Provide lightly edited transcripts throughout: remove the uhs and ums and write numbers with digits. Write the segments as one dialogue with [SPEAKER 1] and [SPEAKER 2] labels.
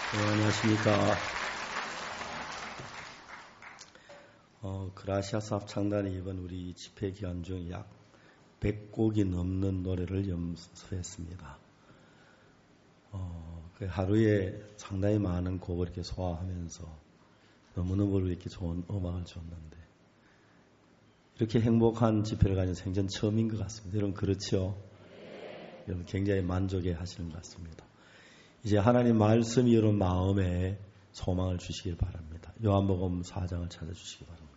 [SPEAKER 1] 안녕하십니까. 그라시아스 합창단이 이번 우리 집회 기간 중 약 100곡이 넘는 노래를 연습했습니다. 하루에 상당히 많은 곡을 이렇게 소화하면서 너무너무 이렇게 좋은 음악을 줬는데 이렇게 행복한 집회를 가진 생전 처음인 것 같습니다. 여러분 그렇죠? 여러분 굉장히 만족해 하시는 것 같습니다. 이제 하나님 말씀이 여러분 마음에 소망을 주시길 바랍니다. 요한복음 4장을 찾아주시기 바랍니다.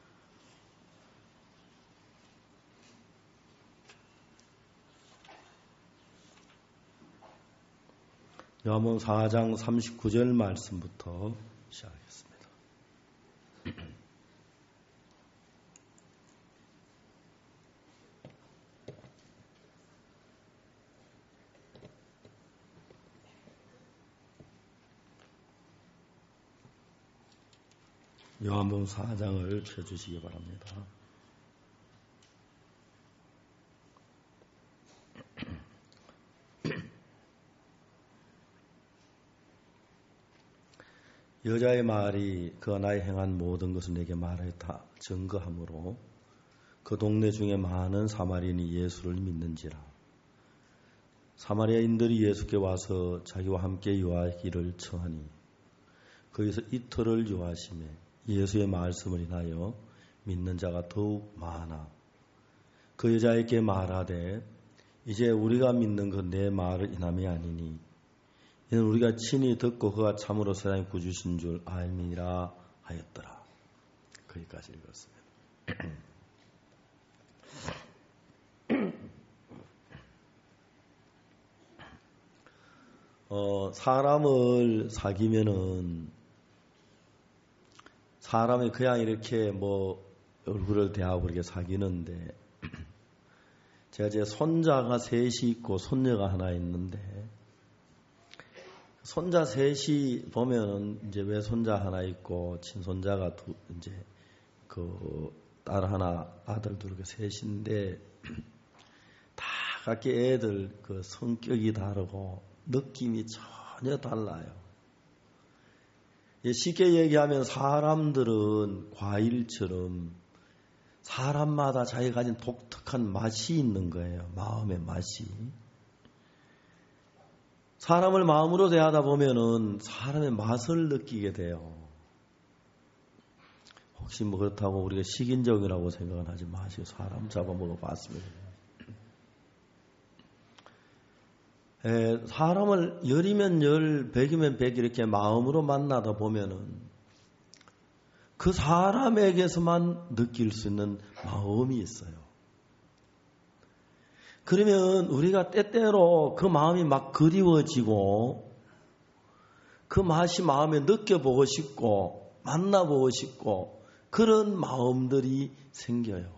[SPEAKER 1] 요한복음 4장 39절 말씀부터 시작하겠습니다. 요한복음 4장을 펴주시기 바랍니다. 여자의 말이 그가 나의 행한 모든 것을 내게 말하였다 증거하므로 그 동네 중에 많은 사마리아인이 예수를 믿는지라. 사마리아인들이 예수께 와서 자기와 함께 유하기를 청하니 거기서 이틀을 유하심에 예수의 말씀을 인하여 믿는 자가 더욱 많아 그 여자에게 말하되 이제 우리가 믿는 그 내 말을 인함이 아니니 이는 우리가 친히 듣고 그가 참으로 세상의 구주신 줄 알미니라 하였더라. 거기까지 읽었습니다. 사람을 사귀면은 사람이 그냥 이렇게 얼굴을 대하고 그렇게 사귀는데 제가 제 손자가 셋이 있고 손녀가 하나 있는데 손자 셋이 보면은 이제 외손자 하나 있고 친손자가 딸 하나 아들 둘 셋인데 다 각기 애들 그 성격이 다르고 느낌이 전혀 달라요. 쉽게 얘기하면 사람들은 과일처럼 사람마다 자기가 가진 독특한 맛이 있는 거예요. 마음의 맛이. 사람을 마음으로 대하다 보면은 사람의 맛을 느끼게 돼요. 혹시 그렇다고 우리가 식인종이라고 생각은 하지 마시고 사람 잡아먹어 봤습니다. 사람을 열이면 열, 백이면 백 이렇게 마음으로 만나다 보면은 그 사람에게서만 느낄 수 있는 마음이 있어요. 그러면 우리가 때때로 그 마음이 막 그리워지고 그 맛이 마음에 느껴보고 싶고 만나보고 싶고 그런 마음들이 생겨요.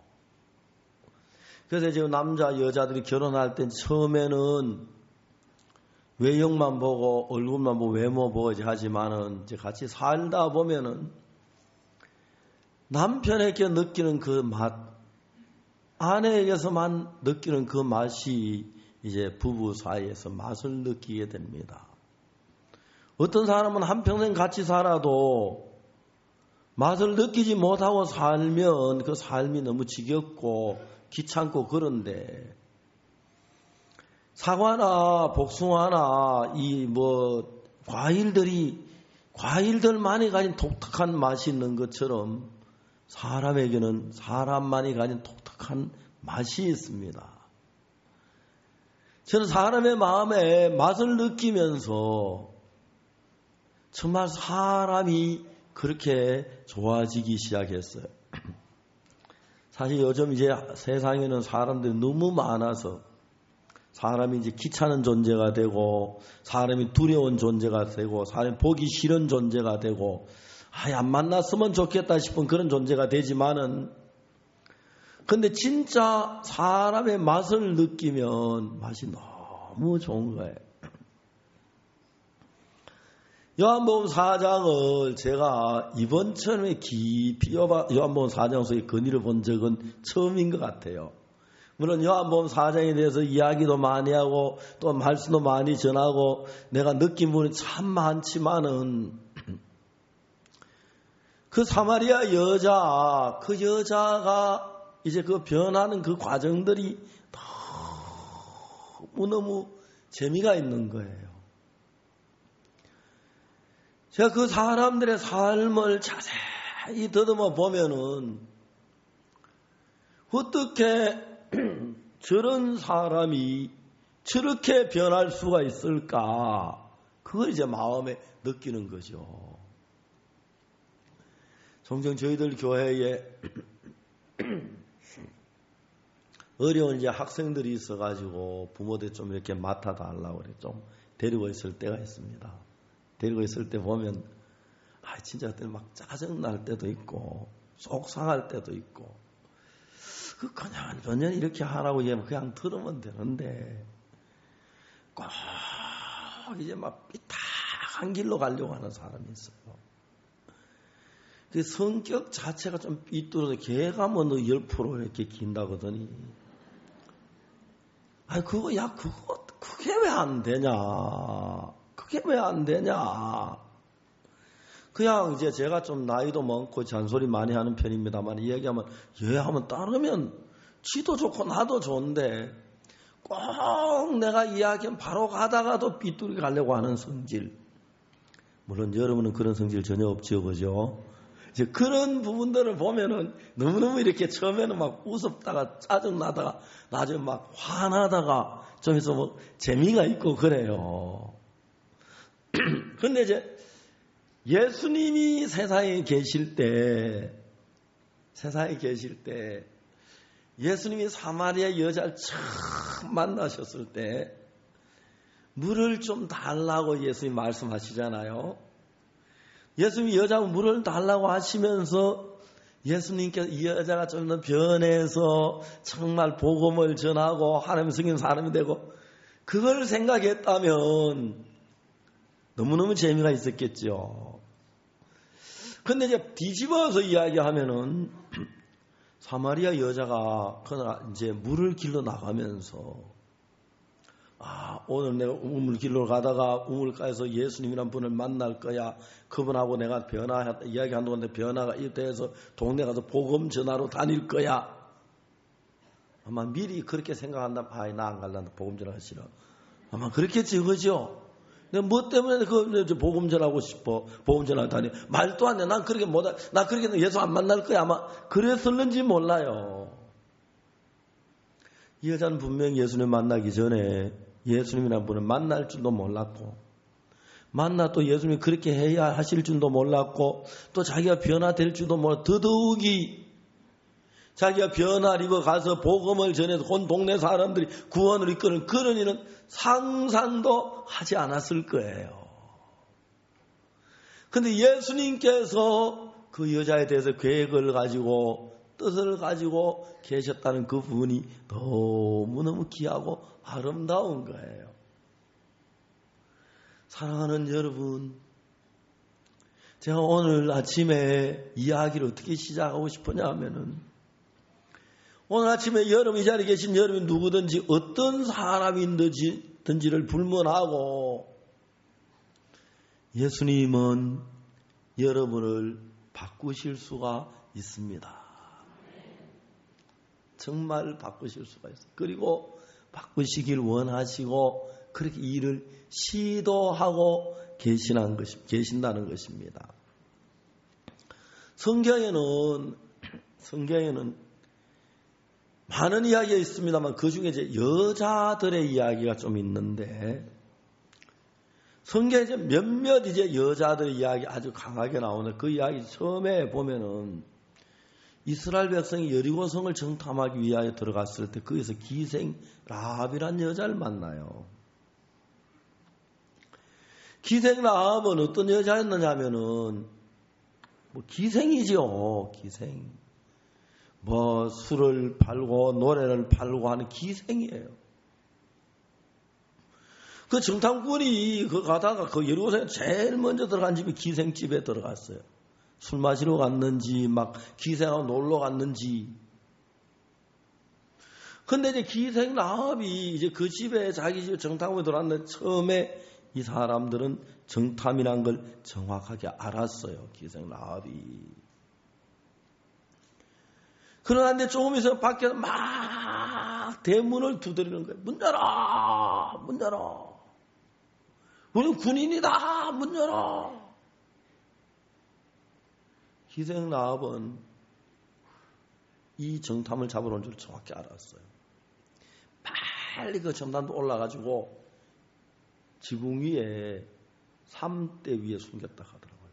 [SPEAKER 1] 그래서 지금 남자 여자들이 결혼할 때 처음에는 외형만 보고 얼굴만 보고 외모 보고 하지만은 이제 같이 살다 보면은 남편에게 느끼는 그 맛, 아내에게서만 느끼는 그 맛이 이제 부부 사이에서 맛을 느끼게 됩니다. 어떤 사람은 한평생 같이 살아도 맛을 느끼지 못하고 살면 그 삶이 너무 지겹고 귀찮고 그런데 사과나 복숭아나 과일들만이 가진 독특한 맛이 있는 것처럼 사람에게는 사람만이 가진 독특한 맛이 있습니다. 저는 사람의 마음에 맛을 느끼면서 정말 사람이 그렇게 좋아지기 시작했어요. 사실 요즘 이제 세상에는 사람들이 너무 많아서 사람이 이제 귀찮은 존재가 되고 사람이 두려운 존재가 되고 사람이 보기 싫은 존재가 되고 안 만났으면 좋겠다 싶은 그런 존재가 되지만은 근데 진짜 사람의 맛을 느끼면 맛이 너무 좋은 거예요. 요한복음 4장을 제가 이번처럼 깊이 요한복음 4장 속의 근위를 본 적은 처음인 것 같아요. 물론 요한복음 4장에 대해서 이야기도 많이 하고 또 말씀도 많이 전하고 내가 느낀 부분이 참 많지만은 그 사마리아 여자, 그 여자가 이제 그 변하는 그 과정들이 너무너무 재미가 있는 거예요. 제가 그 사람들의 삶을 자세히 더듬어 보면은 어떻게 저런 사람이 저렇게 변할 수가 있을까? 그걸 이제 마음에 느끼는 거죠. 종종 저희들 교회에 어려운 이제 학생들이 있어가지고 부모들 좀 이렇게 맡아달라고 그래. 좀 데리고 있을 때가 있습니다. 데리고 있을 때 보면, 진짜 그때 막 짜증날 때도 있고, 속상할 때도 있고, 그냥 전혀 이렇게 하라고 그냥 들으면 되는데, 꼭 이제 막 삐딱한 길로 가려고 하는 사람이 있어요. 그 성격 자체가 좀 삐뚤어서 걔가 뭐 너 10% 이렇게 긴다거더니, 그게 왜 안 되냐? 그게 왜 안 되냐? 그냥 이제 제가 좀 나이도 많고 잔소리 많이 하는 편입니다만 이야기하면 하면 따르면 지도 좋고 나도 좋은데 꼭 내가 이야기하면 바로 가다가도 삐뚤게 가려고 하는 성질. 물론 여러분은 그런 성질 전혀 없죠, 그죠? 이제 그런 부분들을 보면은 너무너무 이렇게 처음에는 막 우습다가 짜증나다가 나중에 막 화나다가 좀 해서 뭐 재미가 있고 그래요. 근데 이제 예수님이 세상에 계실 때 예수님이 사마리아 여자를 처음 만나셨을 때 물을 좀 달라고 예수님이 말씀하시잖아요. 예수님이 여자가 물을 달라고 하시면서 예수님께서 이 여자가 좀 더 변해서 정말 복음을 전하고 하나님 성인 사람이 되고 그걸 생각했다면 너무너무 재미가 있었겠죠. 근데 이제 뒤집어서 이야기하면은 사마리아 여자가 그날 이제 물을 길러 나가면서 오늘 내가 우물 길로 가다가 우물가에서 예수님이란 분을 만날 거야. 그분하고 내가 이야기한 동안에 변화가 이때에서 동네 가서 복음 전하러 다닐 거야. 아마 미리 그렇게 생각한다면 나 안 갈란다. 복음 전하기 싫어. 아마 그렇겠지, 그죠? 내가 뭐 때문에 복음 전하고 싶어. 복음 전하러 다니. 말도 안 돼. 난 그렇게 나 그렇게 예수 안 만날 거야. 아마 그랬을는지 몰라요. 이 여자는 분명히 예수님 만나기 전에 예수님이라는 분을 만날 줄도 몰랐고 만나 또 예수님이 그렇게 해야 하실 줄도 몰랐고 또 자기가 변화될 줄도 몰랐고 더더욱이 자기가 변화를 입어 가서 복음을 전해서 온 동네 사람들이 구원을 이끄는 그런 일은 상상도 하지 않았을 거예요. 그런데 예수님께서 그 여자에 대해서 계획을 가지고 뜻을 가지고 계셨다는 그 부분이 너무너무 귀하고 아름다운 거예요. 사랑하는 여러분, 제가 오늘 아침에 이야기를 어떻게 시작하고 싶으냐 하면은 오늘 아침에 여러분 이 자리에 계신 여러분이 누구든지 어떤 사람인지를 불문하고 예수님은 여러분을 바꾸실 수가 있습니다. 정말 바꾸실 수가 있어요. 그리고 바꾸시길 원하시고 그렇게 일을 시도하고 계신다는 것입니다. 성경에는 많은 이야기가 있습니다만 그 중에 이제 여자들의 이야기가 좀 있는데 성경에 이제 몇몇 이제 여자들의 이야기 아주 강하게 나오는 그 이야기 처음에 보면은 이스라엘 백성이 여리고성을 정탐하기 위하여 들어갔을 때 거기서 기생 라합이란 여자를 만나요. 기생 라합은 어떤 여자였느냐 하면은 기생이죠. 기생. 술을 팔고 노래를 팔고 하는 기생이에요. 그 정탐꾼이 가다가 그 여리고성에 제일 먼저 들어간 집이 기생집에 들어갔어요. 술 마시러 갔는지 막 기생하고 놀러 갔는지 근데 이제 기생 라합이 이제 그 집에 자기 집에 정탐을 들어왔는데 처음에 이 사람들은 정탐이란 걸 정확하게 알았어요. 기생 라합이. 그러는데 조금 있으면 밖에서 막 대문을 두드리는 거예요. 문 열어! 문 열어! 우리는 군인이다! 문 열어! 기생 라합은 이 정탐을 잡으러 온 줄 정확히 알았어요. 빨리 그 정탐도 올라가지고 지붕 위에 3대 위에 숨겼다 하더라고요.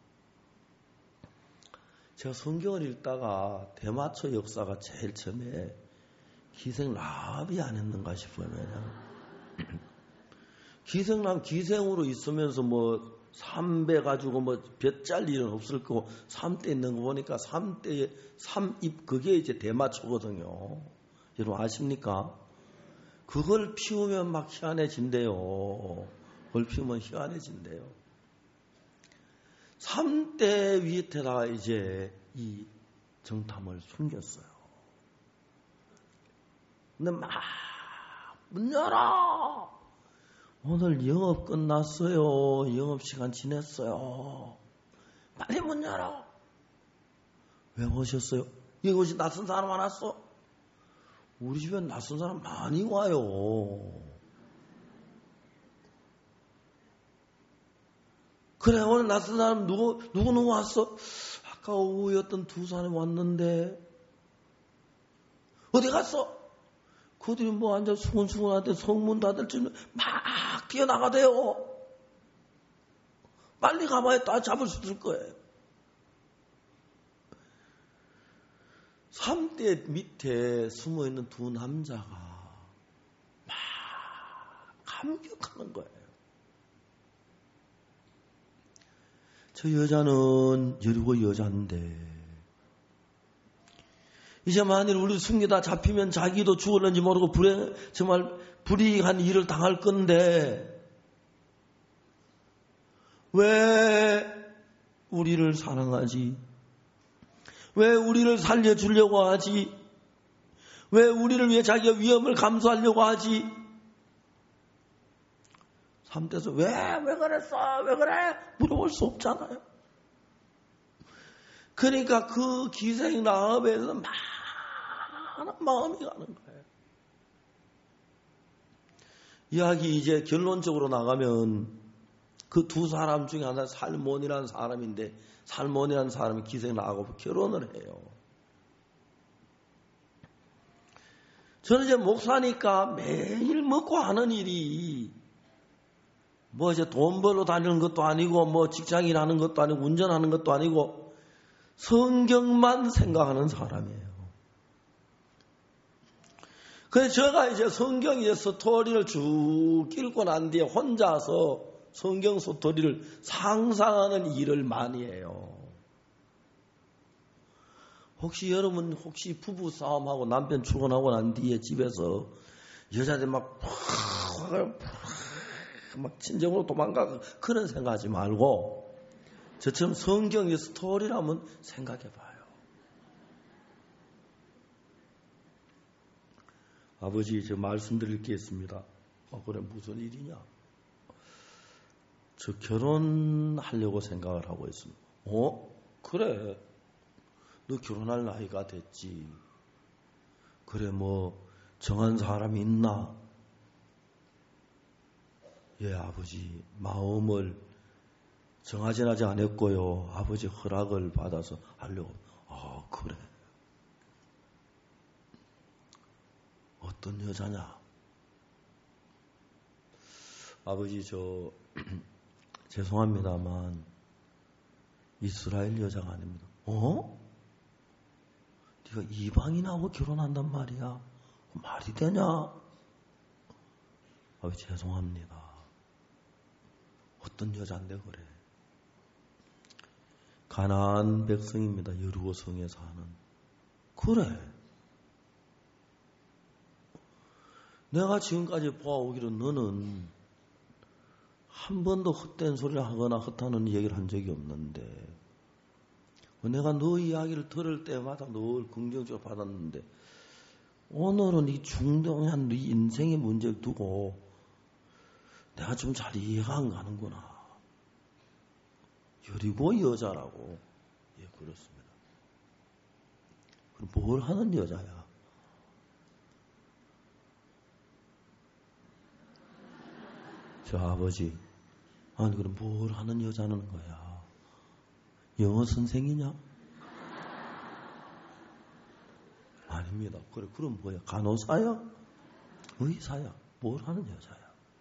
[SPEAKER 1] 제가 성경을 읽다가 대마초 역사가 제일 처음에 기생 라합이 안 했는가 싶어요. 왜냐면 기생라합 기생으로 있으면서 뭐 3배 가지고 뭐 볕잘 일은 없을 거고 3대 있는 거 보니까 3대에 3입 그게 이제 대마초거든요. 여러분 아십니까? 그걸 피우면 막 희한해진대요. 그걸 피우면 희한해진대요. 3대 위에다가 이제 이 정탐을 숨겼어요. 근데 막 문 열어! 오늘 영업 끝났어요. 영업시간 지냈어요. 빨리 문 열어. 왜 오셨어요? 여기 혹시 낯선 사람 안 왔어? 우리 집에 낯선 사람 많이 와요. 그래 오늘 낯선 사람 누구 왔어? 아까 오후였던 두 사람이 왔는데 어디 갔어? 그들이 뭐 앉아 수근수근한테 성문 닫을 줄 막 뛰어나가대요. 빨리 가봐야 다 잡을 수 있을 거예요. 3대 밑에 숨어있는 두 남자가 막 감격하는 거예요. 저 여자는 여리고 여자인데 이제 만일 우리 숨기다 잡히면 자기도 죽을는지 모르고 정말 불이익한 일을 당할 건데 왜 우리를 사랑하지? 왜 우리를 살려주려고 하지? 왜 우리를 위해 자기가 위험을 감수하려고 하지? 3대에서 왜 그랬어? 왜 그래? 물어볼 수 없잖아요. 그러니까 그 기생 라합에서 많은 마음이 가는 거예요. 이야기 이제 결론적으로 나가면 그 두 사람 중에 하나 살몬이라는 사람인데 살몬이라는 사람이 기생 라합하고 결혼을 해요. 저는 이제 목사니까 매일 먹고 하는 일이 뭐 이제 돈 벌러 다니는 것도 아니고 뭐 직장인 하는 것도 아니고 운전하는 것도 아니고 성경만 생각하는 사람이에요. 그래서 제가 이제 성경 이제 스토리를 쭉 읽고 난 뒤에 혼자서 성경 스토리를 상상하는 일을 많이 해요. 혹시 여러분 혹시 부부 싸움하고 남편 출근하고 난 뒤에 집에서 여자들 막 친정으로 도망가고 그런 생각하지 말고 저처럼 성경의 스토리라면 생각해봐요. 아버지 저 말씀드릴 게 있습니다. 그래 무슨 일이냐? 저 결혼하려고 생각을 하고 있습니다. 그래 너 결혼할 나이가 됐지. 그래 뭐 정한 사람이 있나? 예 아버지 마음을 정하진 아직 안 했고요. 아버지 허락을 받아서 하려고. 그래. 어떤 여자냐? 아버지 저 죄송합니다만 이스라엘 여자가 아닙니다. 네가 이방인하고 결혼한단 말이야? 말이 되냐? 아버지 죄송합니다. 어떤 여자인데 그래? 가나안 백성입니다. 여리고 성에 사는. 그래. 내가 지금까지 보아오기로 너는 한 번도 헛된 소리를 하거나 헛하는 얘기를 한 적이 없는데 내가 너 이야기를 들을 때마다 늘 긍정적으로 받았는데 오늘은 이 중요한 네 인생의 문제를 두고 내가 좀 잘 이해가 안 가는구나. 여리고 여자라고. 예, 그렇습니다. 그럼 뭘 하는 여자야? 저 아버지, 아니 그럼 뭘 하는 여자는 거야? 영어 선생이냐? 아닙니다. 그래, 그럼 뭐야? 간호사야? 의사야? 뭘 하는 여자야?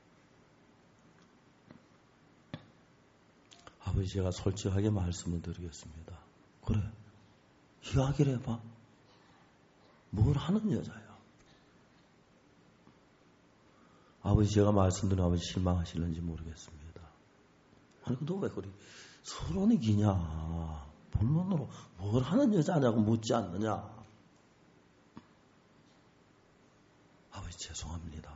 [SPEAKER 1] 아버지, 제가 솔직하게 말씀을 드리겠습니다. 그래, 이야기를 해봐. 뭘 하는 여자야? 아버지, 제가 말씀드린 아버지 실망하실는지 모르겠습니다. 아니, 너 왜 그리 서론이 기냐? 본론으로 뭘 하는 여자냐고 묻지 않느냐? 아버지, 죄송합니다.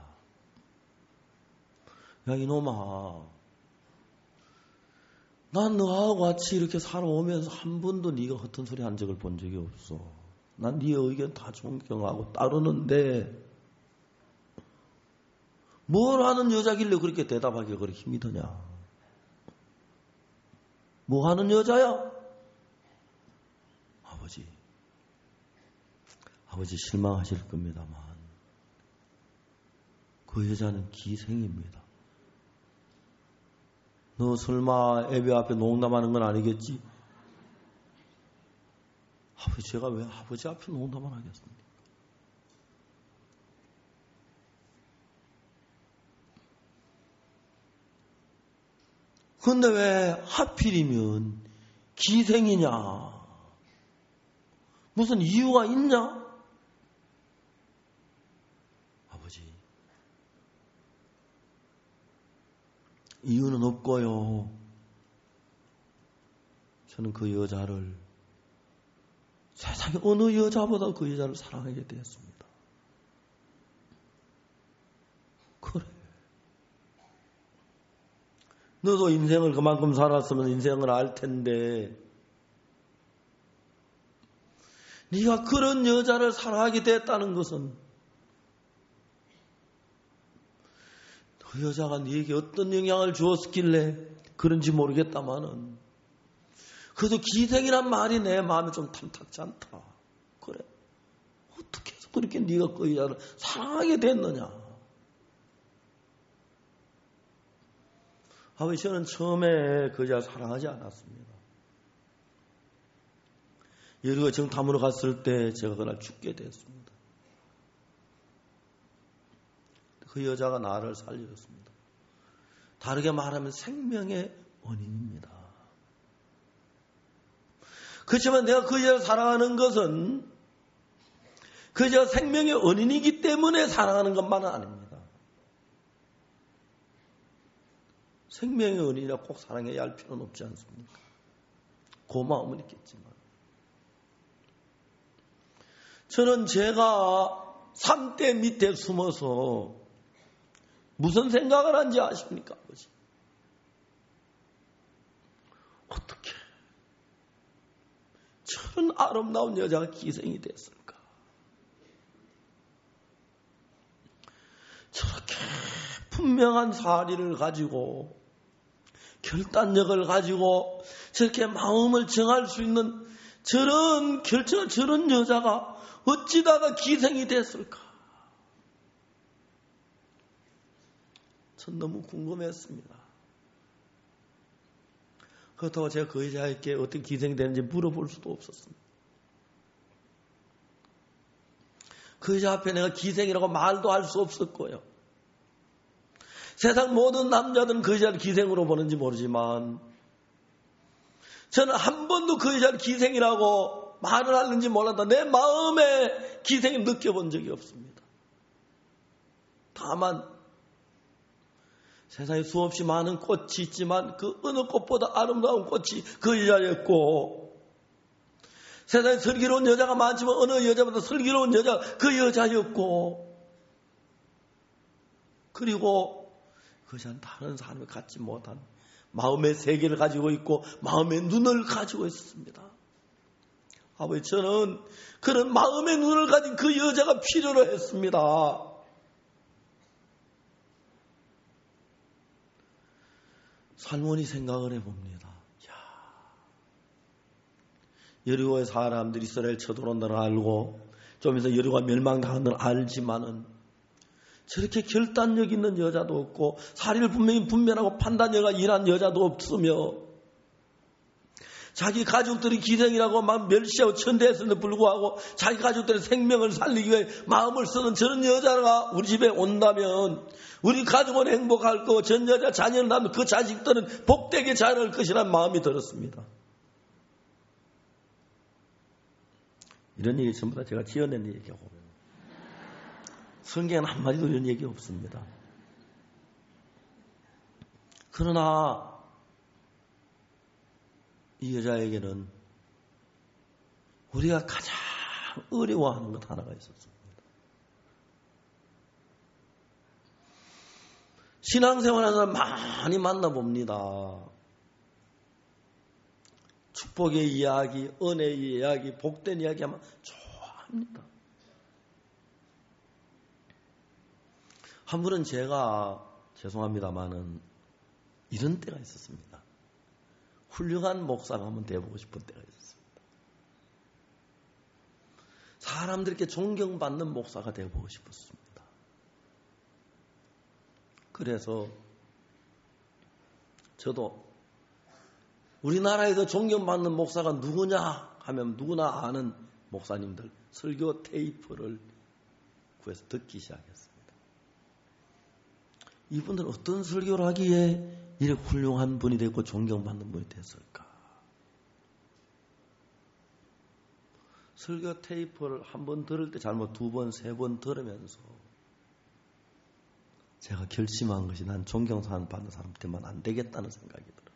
[SPEAKER 1] 야, 이놈아. 난 너하고 같이 이렇게 살아오면서 한 번도 네가 허튼 소리 한 적을 본 적이 없어. 난 네 의견 다 존경하고 따르는데 뭘 하는 여자길래 그렇게 대답하기가 그렇게 힘이 드냐? 뭐 하는 여자야? 아버지 실망하실 겁니다만 그 여자는 기생입니다. 너 설마 애비 앞에 농담하는 건 아니겠지? 아버지, 제가 왜 아버지 앞에 농담을 하겠습니까? 근데 왜 하필이면 기생이냐? 무슨 이유가 있냐? 아버지, 이유는 없고요. 저는 그 여자를 세상에 어느 여자보다 그 여자를 사랑하게 되었습니다. 그래. 너도 인생을 그만큼 살았으면 인생을 알 텐데 네가 그런 여자를 사랑하게 됐다는 것은 그 여자가 네게 어떤 영향을 주었길래 그런지 모르겠다마는 그래도 기생이란 말이 내 마음에 좀 탐탁지 않다. 그래. 어떻게 해서 그렇게 네가 그 여자를 사랑하게 됐느냐. 아버지, 저는 처음에 그 여자를 사랑하지 않았습니다. 여리고 정탐으로 갔을 때 제가 그날 죽게 됐습니다. 그 여자가 나를 살려줬습니다. 다르게 말하면 생명의 원인입니다. 그렇지만 내가 그 여자를 사랑하는 것은 그 여자가 생명의 원인이기 때문에 사랑하는 것만은 아닙니다. 생명의 원인이라 꼭 사랑해야 할 필요는 없지 않습니까? 고마움은 있겠지만 저는 제가 산대 밑에 숨어서 무슨 생각을 한지 아십니까, 아버지? 어떻게 저런 아름다운 여자가 기생이 됐을까? 저렇게 분명한 사리를 가지고 결단력을 가지고 저렇게 마음을 정할 수 있는 저런 결정을 저런 여자가 어찌다가 기생이 됐을까? 전 너무 궁금했습니다. 그렇다고 제가 그 여자에게 어떻게 기생이 되는지 물어볼 수도 없었습니다. 그 여자 앞에 내가 기생이라고 말도 할 수 없었고요. 세상 모든 남자들은 그 여자를 기생으로 보는지 모르지만 저는 한 번도 그 여자를 기생이라고 말을 하는지 몰랐다. 내 마음에 기생을 느껴본 적이 없습니다. 다만 세상에 수없이 많은 꽃이 있지만 그 어느 꽃보다 아름다운 꽃이 그 여자였고 세상에 슬기로운 여자가 많지만 어느 여자보다 슬기로운 여자가 그 여자였고 그리고 그 여자는 다른 사람이 갖지 못한 마음의 세계를 가지고 있고 마음의 눈을 가지고 있었습니다. 아버지, 저는 그런 마음의 눈을 가진 그 여자가 필요로 했습니다. 살몬이 생각을 해봅니다. 여리고의 사람들이 이스라엘 쳐들어온다는 걸 알고 좀 있어 여리고가 멸망당한 걸 알지만은 저렇게 결단력 있는 여자도 없고 사리를 분명히 분별하고 판단력이 일한 여자도 없으며 자기 가족들이 기생이라고 막 멸시하고 천대했음에도 불구하고 자기 가족들의 생명을 살리기 위해 마음을 쓰는 저런 여자가 우리 집에 온다면 우리 가족은 행복할 거고 전 여자 자녀를 낳으면 그 자식들은 복되게 자랄 것이라는 마음이 들었습니다. 이런 얘기 전부 다 제가 지어낸 얘기하고 성경에는 한마디도 이런 얘기 없습니다. 그러나 이 여자에게는 우리가 가장 어려워하는 것 하나가 있었습니다. 신앙생활에서 많이 만나봅니다. 축복의 이야기, 은혜의 이야기, 복된 이야기 하면 좋아합니다. 한 번은 제가 죄송합니다마는 이런 때가 있었습니다. 훌륭한 목사가 한번 돼보고 싶은 때가 있었습니다. 사람들께 존경받는 목사가 되어보고 싶었습니다. 그래서 저도 우리나라에서 존경받는 목사가 누구냐 하면 누구나 아는 목사님들 설교 테이프를 구해서 듣기 시작했습니다. 이분들은 어떤 설교를 하기에 이렇게 훌륭한 분이 되고 존경받는 분이 됐을까? 설교 테이프를 한 번 들을 때 잘못 두 번, 세 번 들으면서 제가 결심한 것이 난 존경받는 사람한테만 안 되겠다는 생각이 들었어요.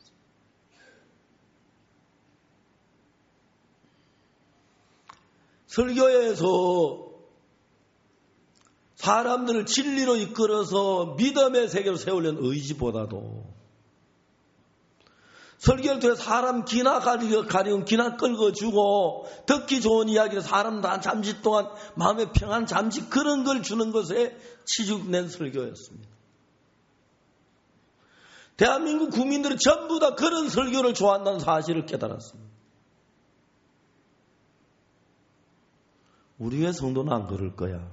[SPEAKER 1] 설교에서 사람들을 진리로 이끌어서 믿음의 세계로 세우려는 의지보다도 설교를 통해 사람 기나 가리운 기나 끌어주고 듣기 좋은 이야기를 사람 다 잠시 동안 마음의 평안 잠시 그런 걸 주는 것에 치중된 설교였습니다. 대한민국 국민들이 전부 다 그런 설교를 좋아한다는 사실을 깨달았습니다. 우리 교회 성도는 안 그럴 거야.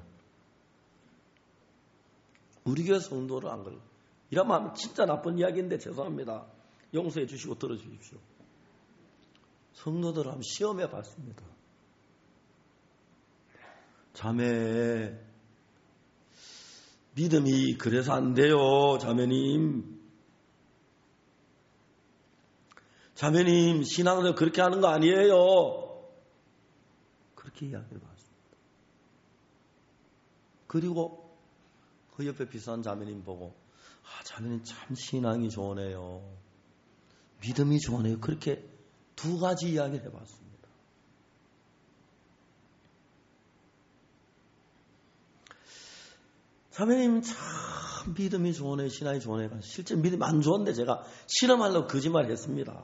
[SPEAKER 1] 우리 교회 성도는 안 그럴 거야. 이러면 하면 진짜 나쁜 이야기인데 죄송합니다. 용서해 주시고 들어주십시오. 성도들 한번 시험해 봤습니다. 자매, 믿음이 그래서 안 돼요. 자매님, 신앙은 그렇게 하는 거 아니에요. 그렇게 이야기해 봤습니다. 그리고 그 옆에 비싼 자매님 보고 자매님 참 신앙이 좋으네요. 믿음이 좋으네요. 그렇게 두 가지 이야기를 해봤습니다. 자매님 참 믿음이 좋으네요. 신앙이 좋으네요. 실제 믿음이 안 좋은데 제가 실험하려고 거짓말 했습니다.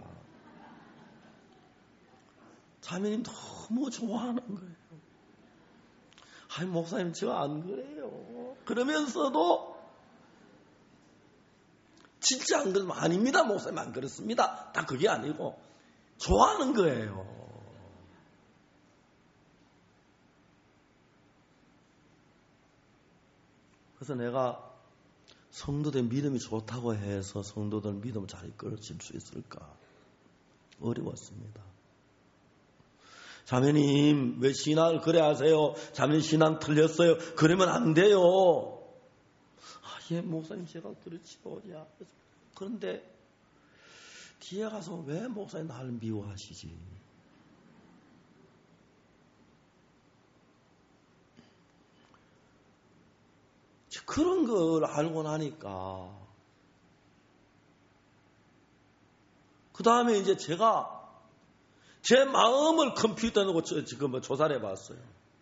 [SPEAKER 1] 자매님 너무 좋아하는 거예요. 아니 목사님 저 안 그래요. 그러면서도 진짜 안 그러면 아닙니다. 목사님 안 그렇습니다. 다 그게 아니고 좋아하는 거예요. 그래서 내가 성도들 믿음이 좋다고 해서 성도들 믿음을 잘 이끌어질 수 있을까? 어려웠습니다. 자매님 왜 신앙을 그래 하세요? 자매님 신앙 틀렸어요. 그러면 안 돼요. 예 목사님 제가 그렇지요. 그런데 뒤에 가서 왜 목사님 나를 미워하시지? 그런 걸 알고 나니까 그 다음에 이제 제가 제 마음을 컴퓨터에 넣고 지금 조사를 해봤어요.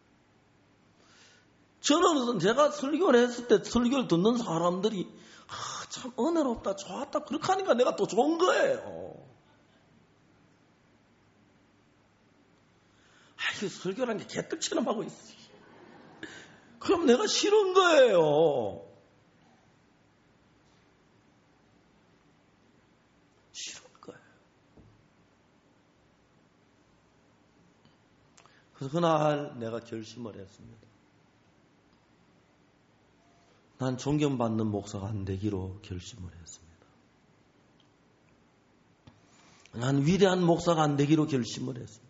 [SPEAKER 1] 저는 제가 설교를 했을 때 설교를 듣는 사람들이 참 은혜롭다, 좋았다 그렇게 하니까 내가 또 좋은 거예요. 이 설교라는 게 개떡처럼 하고 있어. 그럼 내가 싫은 거예요. 싫은 거예요. 그래서 그날 내가 결심을 했습니다. 난 존경받는 목사가 안 되기로 결심을 했습니다. 난 위대한 목사가 안 되기로 결심을 했습니다.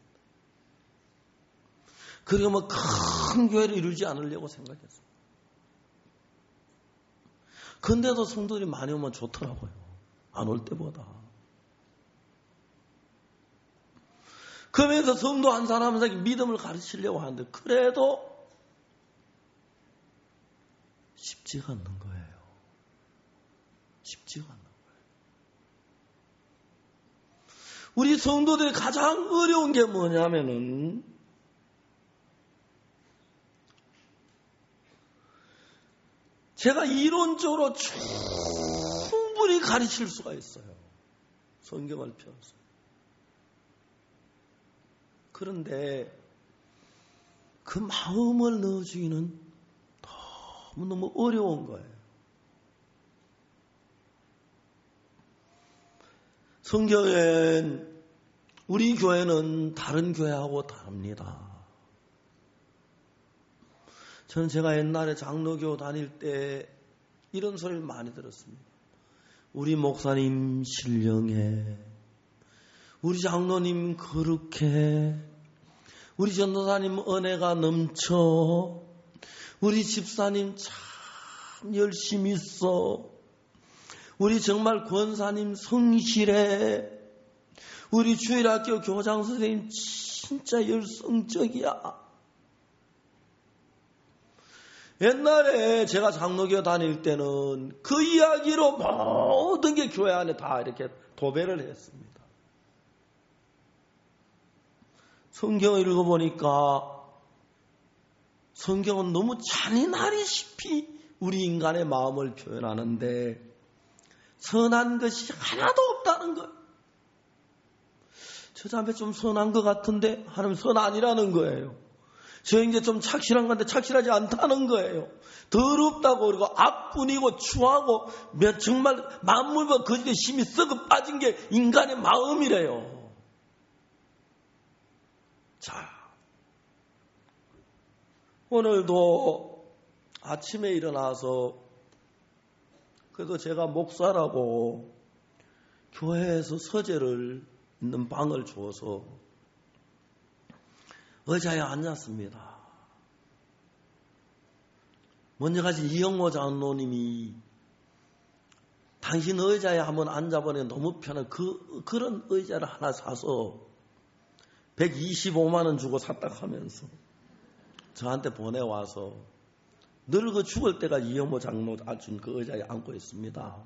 [SPEAKER 1] 그리고 뭐 큰 교회를 이루지 않으려고 생각했습니다. 근데도 성도들이 많이 오면 좋더라고요. 안 올 때보다. 그러면서 성도 한 사람에게 믿음을 가르치려고 하는데 그래도 쉽지가 않는 거예요. 쉽지가 않는 거예요. 우리 성도들이 가장 어려운 게 뭐냐면은 제가 이론적으로 충분히 가르칠 수가 있어요. 성경을 펴서. 그런데 그 마음을 넣어주기는 너무 어려운 거예요. 성경엔 우리 교회는 다른 교회하고 다릅니다. 저는 제가 옛날에 장로교 다닐 때 이런 소리를 많이 들었습니다. 우리 목사님 신령해, 우리 장로님 거룩해, 우리 전도사님 은혜가 넘쳐, 우리 집사님 참 열심히 있어, 우리 정말 권사님 성실해, 우리 주일학교 교장 선생님 진짜 열성적이야. 옛날에 제가 장로교 다닐 때는 그 이야기로 모든 게 교회 안에 다 이렇게 도배를 했습니다. 성경을 읽어보니까 성경은 너무 잔인하리시피 우리 인간의 마음을 표현하는데 선한 것이 하나도 없다는 거예요. 저 자매 좀 선한 것 같은데 하나님 선 아니라는 거예요. 저 이제 좀 착실한 건데 착실하지 않다는 거예요. 더럽다고 그러고 악뿐이고 추하고 정말 만물과 거짓에 심히 썩어 빠진 게 인간의 마음이래요. 자, 오늘도 아침에 일어나서 그래도 제가 목사라고 교회에서 서재를 있는 방을 줘서 의자에 앉았습니다. 먼저 가신 이영모 장로님이 당신 의자에 한번 앉아보니 너무 편한 그런 의자를 하나 사서 125만 원 주고 샀다 하면서 저한테 보내와서 늙어 죽을 때까지 이영모 장로 준 그 의자에 앉고 있습니다.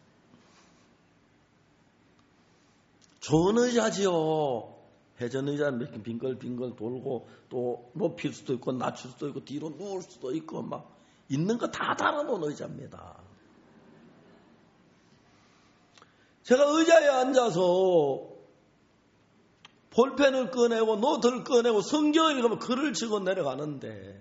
[SPEAKER 1] 좋은 의자지요. 회전 의자는 몇 개 빙글빙글 돌고 또 높일 수도 있고 낮출 수도 있고 뒤로 누울 수도 있고 막 있는 거 다 달아놓은 의자입니다. 제가 의자에 앉아서 볼펜을 꺼내고 노트를 꺼내고 성경을 읽으면 글을 적어 내려가는데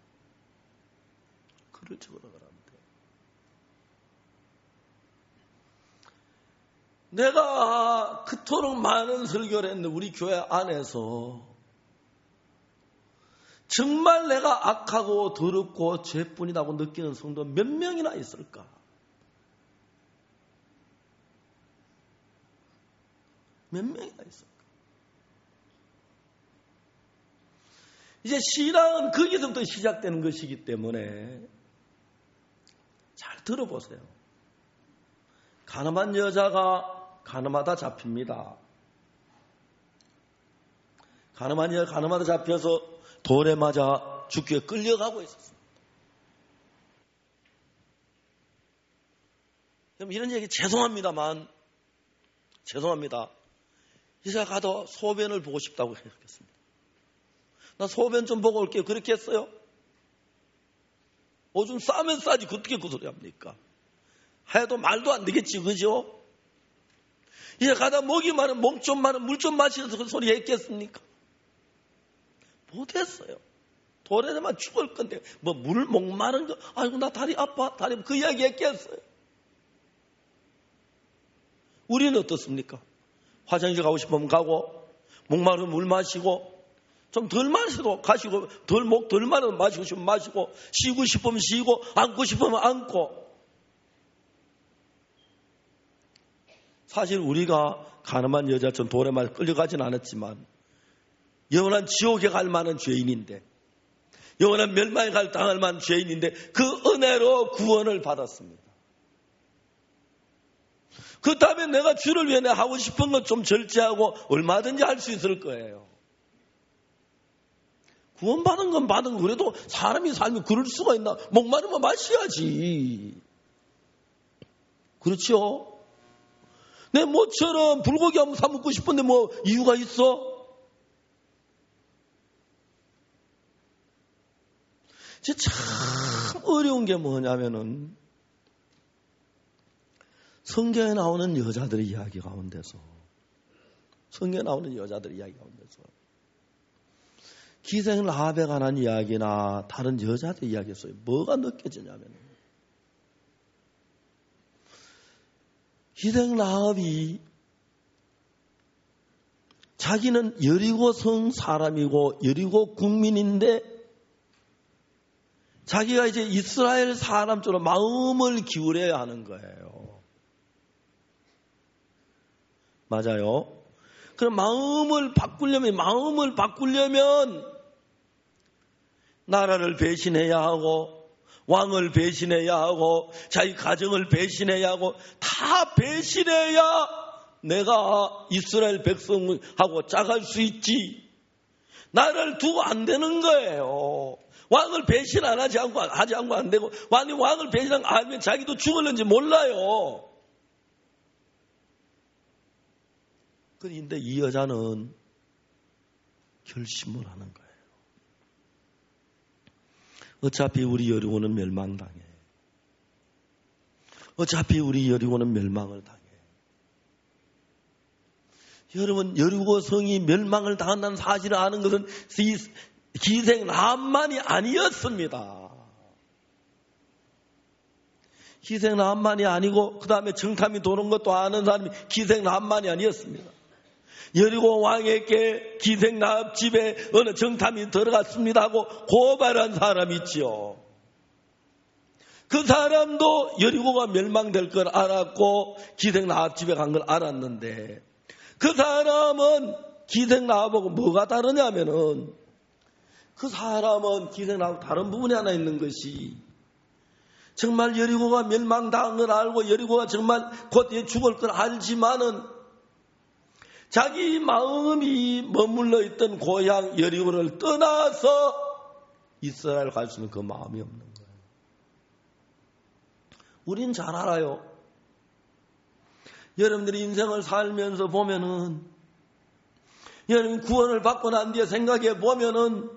[SPEAKER 1] 내가 그토록 많은 설교를 했는데 우리 교회 안에서 정말 내가 악하고 더럽고 죄뿐이라고 느끼는 성도 몇 명이나 있을까? 몇 명이나 있을까? 이제 신앙은 거기서부터 시작되는 것이기 때문에 잘 들어보세요. 가늠한 여자가 가늠하다 잡힙니다. 가늠한 여자 가늠하다 잡혀서 돌에 맞아 죽기에 끌려가고 있었습니다. 그럼 이런 얘기 죄송합니다. 이사 가도 소변을 보고 싶다고 생각했습니다. 나 소변 좀 보고 올게요. 그렇게 했어요? 오줌 싸면 싸지 어떻게 그 소리 합니까? 해도 말도 안 되겠지, 그죠? 이제 가다 목이 마른, 몸 좀 마른, 물 좀 마시면서 그 소리 했겠습니까? 도됐어요. 도래되면 죽을 건데 뭐 물 목마른 거 아이고 나 다리 아파 다리 그 이야기 했겠어요. 우리는 어떻습니까? 화장실 가고 싶으면 가고 목마르면 물 마시고 좀 덜 마셔도 가시고 덜 마르면 마시고 싶으면 마시고 쉬고 싶으면 쉬고 안고 싶으면 안고. 사실 우리가 가늠한 여자처럼 돌에 맞아 끌려가진 않았지만 영원한 지옥에 갈 만한 죄인인데 영원한 멸망에 당할 만한 죄인인데 그 은혜로 구원을 받았습니다. 그 다음에 내가 주를 위해 하고 싶은 것 좀 절제하고 얼마든지 할 수 있을 거예요. 구원받은 건 받은 거 그래도 사람이 살면 그럴 수가 있나? 목마르면 마셔야지. 그렇죠? 내 모처럼 불고기 한번 사 먹고 싶은데 뭐 이유가 있어? 참 어려운 게 뭐냐면은 성경에 나오는 여자들의 이야기 가운데서 기생 라합에 관한 이야기나 다른 여자들 이야기에서 뭐가 느껴지냐면 기생 라합이 자기는 여리고 성 사람이고 여리고 국민인데 자기가 이제 이스라엘 사람처럼 마음을 기울여야 하는 거예요. 맞아요. 그럼 마음을 바꾸려면 나라를 배신해야 하고 왕을 배신해야 하고 자기 가정을 배신해야 하고 다 배신해야 내가 이스라엘 백성하고 짝할 수 있지. 나를 두고 안 되는 거예요. 왕을 배신 안 하지 않고 안 되고 왕을 배신한 거 알면 자기도 죽을는지 몰라요. 그런데 이 여자는 결심을 하는 거예요. 어차피 우리 여리고는 멸망당해. 어차피 우리 여리고는 멸망을 당해. 여러분, 여리고 성이 멸망을 당한다는 사실을 아는 것은 기생 라합만이 아니었습니다. 기생 라합만이 아니고 그 다음에 정탐이 도는 것도 아는 사람이 기생 라합만이 아니었습니다. 여리고 왕에게 기생 라합 집에 어느 정탐이 들어갔습니다 하고 고발한 사람이 있지요. 그 사람도 여리고가 멸망될 걸 알았고 기생 라합 집에 간 걸 알았는데 그 사람은 기생 라합하고 뭐가 다르냐면은 그 사람은 기생 라합하고 다른 부분이 하나 있는 것이 정말 여리고가 멸망당한 걸 알고 여리고가 정말 곧 죽을 걸 알지만은 자기 마음이 머물러 있던 고향 여리고를 떠나서 이스라엘 갈 수 있는 그 마음이 없는 거예요. 우린 잘 알아요. 여러분들이 인생을 살면서 보면은 여러분 구원을 받고 난 뒤에 생각해 보면은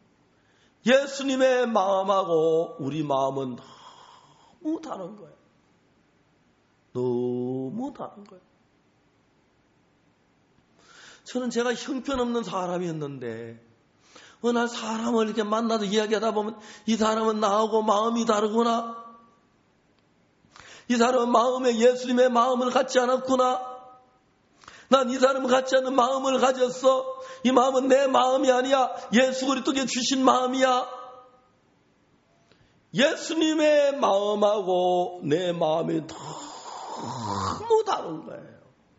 [SPEAKER 1] 예수님의 마음하고 우리 마음은 너무 다른 거예요. 너무 다른 거예요. 저는 제가 형편없는 사람이었는데 어느 날 사람을 이렇게 만나서 이야기하다 보면 이 사람은 나하고 마음이 다르구나. 이 사람은 마음에 예수님의 마음을 갖지 않았구나. 난 이 사람을 갖지 않는 마음을 가졌어. 이 마음은 내 마음이 아니야. 예수 그리스도께 주신 마음이야. 예수님의 마음하고 내 마음이 너무 다른 거예요.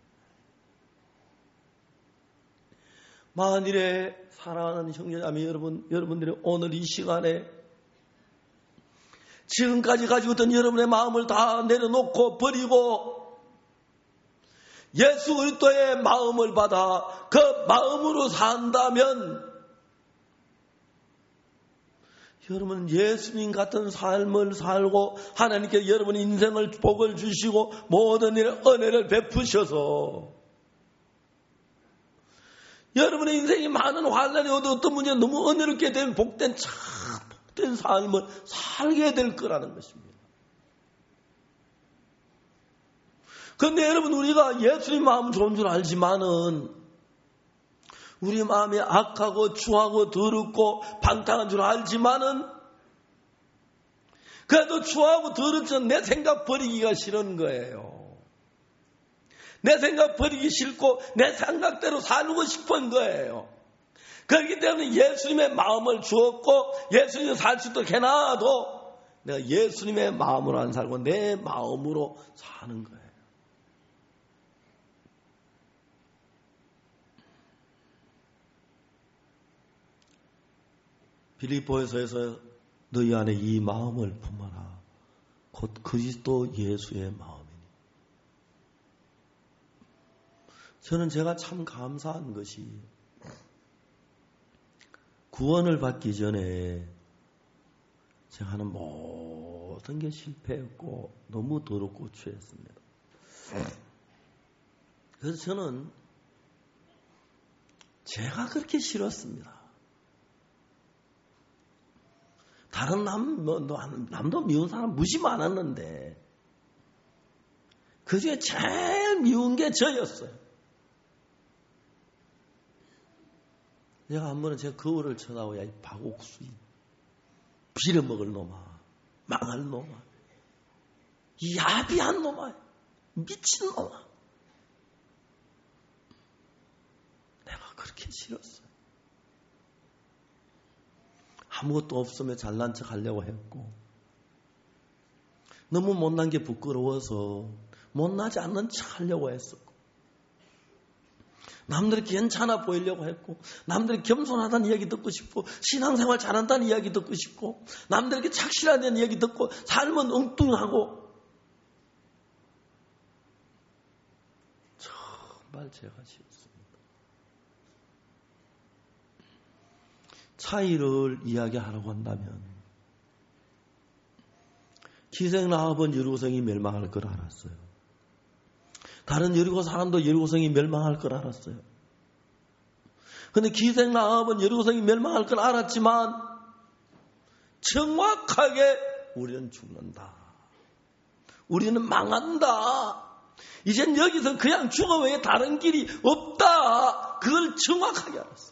[SPEAKER 1] 만일에 사랑하는 형제자매 여러분들이 오늘 이 시간에 지금까지 가지고 있던 여러분의 마음을 다 내려놓고 버리고 예수 그리스도의 마음을 받아 그 마음으로 산다면 여러분은 예수님 같은 삶을 살고 하나님께 여러분의 인생을 복을 주시고 모든 일에 은혜를 베푸셔서 여러분의 인생이 많은 환난이 어떤 문제가 너무 은혜롭게 된 복된 삶을 살게 될 거라는 것입니다. 그런데 여러분 우리가 예수님 마음은 좋은 줄 알지만은 우리 마음이 악하고 추하고 더럽고 방탕한 줄 알지만은 그래도 추하고 더럽지만 내 생각 버리기가 싫은 거예요. 내 생각 버리기 싫고 내 생각대로 살고 싶은 거예요. 그렇기 때문에 예수님의 마음을 주었고 예수님을 살 수 있도록 해놔도 내가 예수님의 마음으로 안 살고 내 마음으로 사는 거예요. 빌립보서에서 너희 안에 이 마음을 품어라. 곧 그리스도 예수의 마음이니. 저는 제가 참 감사한 것이 구원을 받기 전에 제가 하는 모든 게 실패했고 너무 더럽고 취했습니다. 그래서 저는 제가 그렇게 싫었습니다. 다른 남도 미운 사람 무지 많았는데 그중에 제일 미운 게 저였어요. 내가 한 번은 제 거울을 쳐다보고 야, 이 박옥수 빌어먹을 놈아, 망할 놈아, 이 야비한 놈아, 미친 놈아. 내가 그렇게 싫었어요. 아무것도 없으면 잘난 척 하려고 했고 너무 못난 게 부끄러워서 못나지 않는 척 하려고 했었고 남들이 괜찮아 보이려고 했고 남들이 겸손하다는 이야기 듣고 싶고 신앙생활 잘한다는 이야기 듣고 싶고 남들에게 착실하다는 이야기 듣고 삶은 엉뚱하고 정말 제가 싫었습니다. 차이를 이야기하라고 한다면 기생라합은 여리고성이 멸망할 걸 알았어요. 다른 여리고 사람도 여리고성이 멸망할 걸 알았어요. 그런데 기생라합은 여리고성이 멸망할 걸 알았지만 정확하게 우리는 죽는다. 우리는 망한다. 이젠 여기서 그냥 죽어 외에 다른 길이 없다. 그걸 정확하게 알았습니다.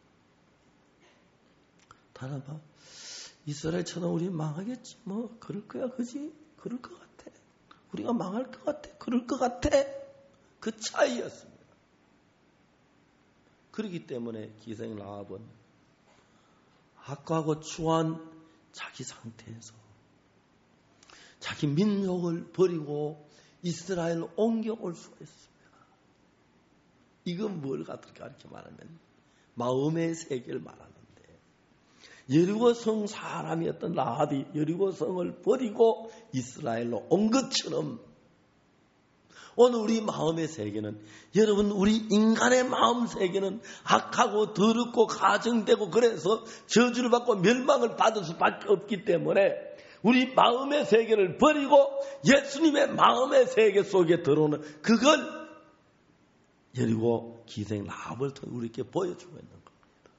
[SPEAKER 1] 다른 봐. 이스라엘처럼 우리 망하겠지. 뭐 그럴 거야. 그지? 그럴 것 같아. 우리가 망할 것 같아. 그럴 것 같아. 그 차이였습니다. 그렇기 때문에 기생 라합은 악하고 추한 자기 상태에서 자기 민족을 버리고 이스라엘로 옮겨올 수가 있습니다. 이건 뭘 가르칠까 이렇게 말하면 마음의 세계를 말하는데 여리고성 사람이었던 라합이 여리고성을 버리고 이스라엘로 온 것처럼 오늘 우리 마음의 세계는 여러분 우리 인간의 마음 세계는 악하고 더럽고 가정되고 그래서 저주를 받고 멸망을 받을 수밖에 없기 때문에 우리 마음의 세계를 버리고 예수님의 마음의 세계 속에 들어오는 그걸 여리고 기생 라합을 통해 우리에게 보여주고 있는 겁니다.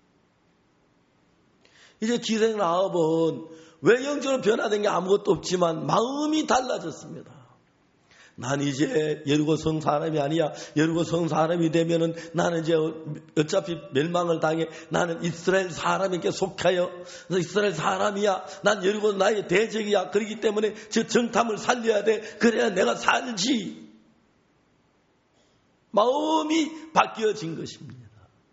[SPEAKER 1] 이제 기생 라합은 외형적으로 변화된 게 아무것도 없지만 마음이 달라졌습니다. 난 이제 여리고성 사람이 아니야. 여리고성 사람이 되면은 나는 이제 어차피 멸망을 당해. 나는 이스라엘 사람에게 속하여 이스라엘 사람이야. 난 여리고 나의 대적이야. 그렇기 때문에 저 정탐을 살려야 돼. 그래야 내가 살지. 마음이 바뀌어진 것입니다.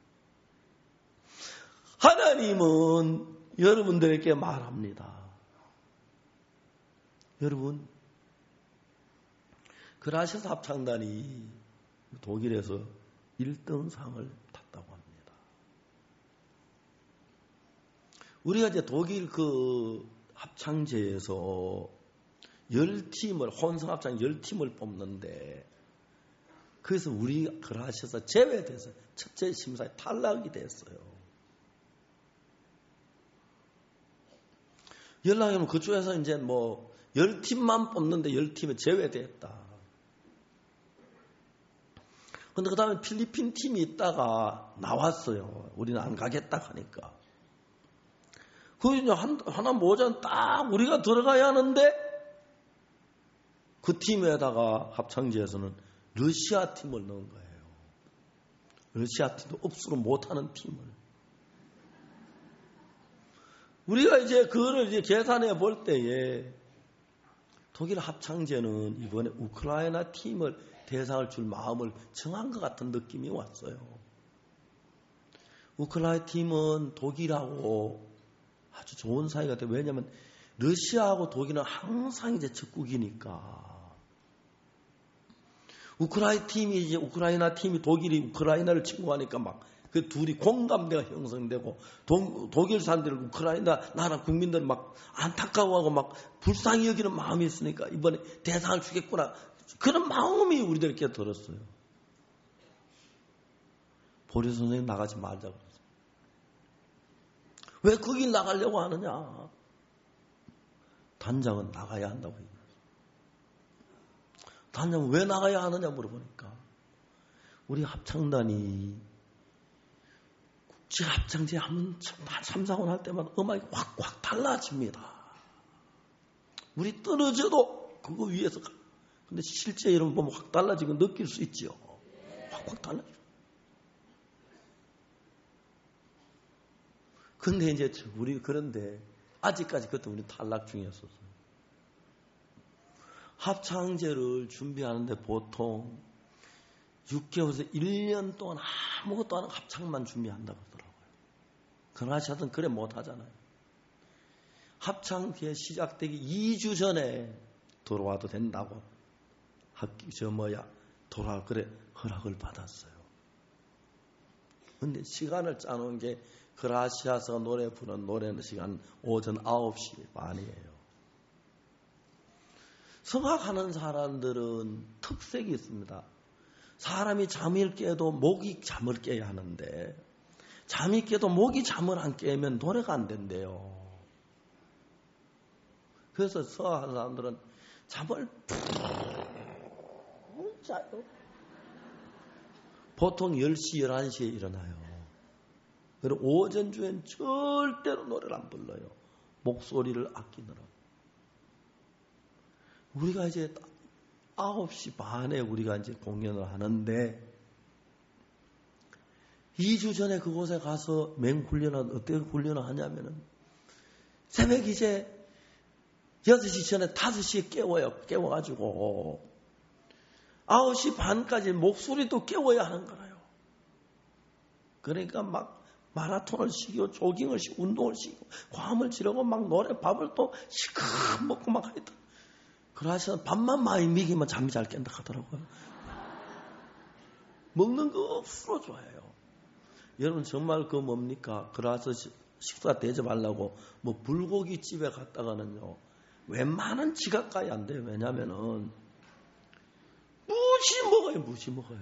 [SPEAKER 1] 하나님은 여러분들에게 말합니다. 여러분 그라시아스 합창단이 독일에서 1등상을 탔다고 합니다. 우리가 이제 독일 그 합창제에서 10팀을, 혼성합창 10팀을 뽑는데, 그래서 우리 그라시아스가 제외돼서 첫째 심사에 탈락이 됐어요. 연락이 오면 그쪽에서 이제 뭐 10팀만 뽑는데 10팀에 제외됐다. 근데 그 다음에 필리핀 팀이 있다가 나왔어요. 우리는 안 가겠다 하니까. 그 이제 하나 모자는 딱 우리가 들어가야 하는데 그 팀에다가 합창제에서는 러시아 팀을 넣은 거예요. 러시아 팀도 없으로 못하는 팀을. 우리가 이제 그거를 이제 계산해 볼 때에 독일 합창제는 이번에 우크라이나 팀을 대상을 줄 마음을 정한 것 같은 느낌이 왔어요. 우크라이나 팀은 독일하고 아주 좋은 사이가 돼요. 왜냐하면 러시아하고 독일은 항상 이제 적국이니까. 우크라이나 팀이 독일이 우크라이나를 침공하니까 막 그 둘이 공감대가 형성되고 독일 사람들 우크라이나 나라 국민들 막 안타까워하고 막 불쌍히 여기는 마음이 있으니까 이번에 대상을 주겠구나. 그런 마음이 우리들께 들었어요. 보리 선생님 나가지 말자고 그랬어요. 왜 거길 나가려고 하느냐? 단장은 나가야 한다고 얘기했어요. 단장은 왜 나가야 하느냐 물어보니까 우리 합창단이 국제 합창제 하면 참상을 할 때마다 음악이 확 달라집니다. 우리 떨어져도 그거 위에서 근데 실제 이런 보면 확 달라지고 느낄 수 있죠. 확 달라져. 근데 이제 우리 그런데 아직까지 그때 우리 탈락 중이었었어요. 합창제를 준비하는데 보통 6개월에서 1년 동안 아무것도 안 하고 합창만 준비한다고 하더라고요. 그러나 저는 그래 못하잖아요. 합창제 시작되기 2주 전에 돌아와도 된다고 돌아와 그래 허락을 받았어요. 근데 시간을 짜놓은 게 그라시아서 노래 부르는 노래는 시간 오전 9시 반이에요. 성악하는 사람들은 특색이 있습니다. 사람이 잠을 깨도 목이 잠을 깨야 하는데 잠이 깨도 목이 잠을 안 깨면 노래가 안 된대요. 그래서 성악하는 사람들은 잠을 푹 자요. 보통 10시, 11시에 일어나요. 그리고 오전 중엔 절대로 노래를 안 불러요. 목소리를 아끼느라고. 우리가 이제 9시 반에 우리가 이제 공연을 하는데 2주 전에 그곳에 가서 맹훈련을 어떻게 훈련을 하냐면은 새벽 이제 6시 전에 5시에 깨워요. 깨워가지고 9시 반까지 목소리도 깨워야 하는 거예요. 그러니까 막 마라톤을 시키고 조깅을 시키고 운동을 시키고 과음을 지르고 막 노래 밥을 또 시커 먹고 막 하여튼 그러셔서 밥만 많이 먹이면 잠이 잘 깬다 하더라고요. 먹는 거 없으로 좋아해요. 여러분 정말 그 뭡니까? 그래서 식사 대접하려고 뭐 불고기 집에 갔다가는요. 웬만한 지각까지 안 돼요. 왜냐면은 무지 먹어요.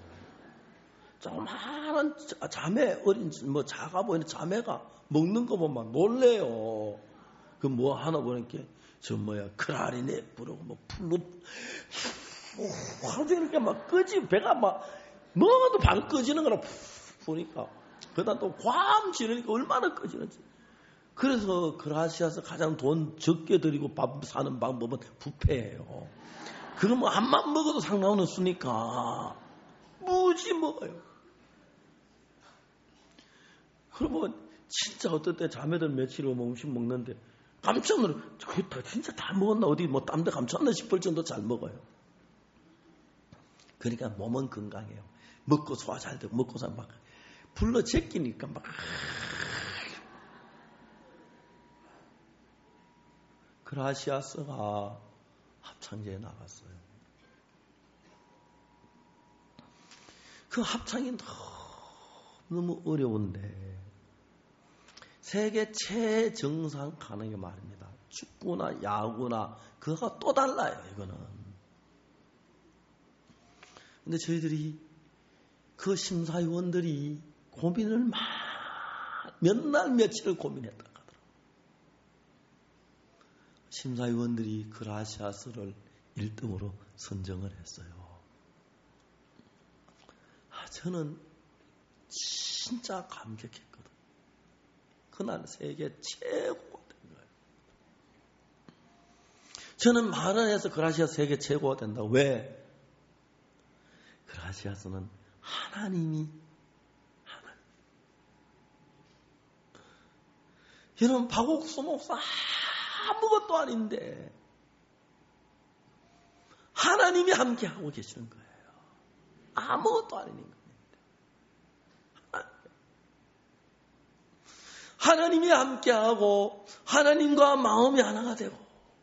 [SPEAKER 1] 조그마한 자매 어린 뭐 작아 보이는 자매가 먹는 거 보면 막 놀래요. 그 뭐 하나 보니까 크라리넷 부르고 뭐 플룻 하도 이렇게 막 배가 막 먹어도 반 꺼지는 거라 보니까 그러다 또 괌 지르니까 얼마나 꺼지는지. 그래서 그라시아에서 가장 돈 적게 들이고 밥 사는 방법은 뷔페예요. 그러면 한만 먹어도 상관은 없으니까 무지 먹어요. 그러면 진짜 어떨 때 자매들 며칠 오면 음식 먹는데 깜짝 놀라. 진짜 다 먹었나 어디 뭐 딴 데 감췄나 싶을 정도 잘 먹어요. 그러니까 몸은 건강해요. 먹고 소화 잘 되고 먹고서 막 불러 제끼니까 막 그라시아스가 합창제에 나갔어요. 그 합창이 너무 어려운데 세계 최정상 가는 게 말입니다. 축구나 야구나 그거가 또 달라요. 이거는. 근데 저희들이 그 심사위원들이 고민을 몇 날 며칠을 고민했다 하더라고요. 심사위원들이 그라시아스를 1등으로 선정을 했어요. 저는 진짜 감격했거든요. 그날 세계 최고가 된 거예요. 저는 말을 해서 그라시아스 세계 최고가 된다고. 왜? 그라시아스는 하나님이 여러분, 박옥수 목사 아무것도 아닌데 하나님이 함께하고 계시는 거예요. 아무것도 아닌 겁니다. 하나님이 함께하고 하나님과 마음이 하나가 되고,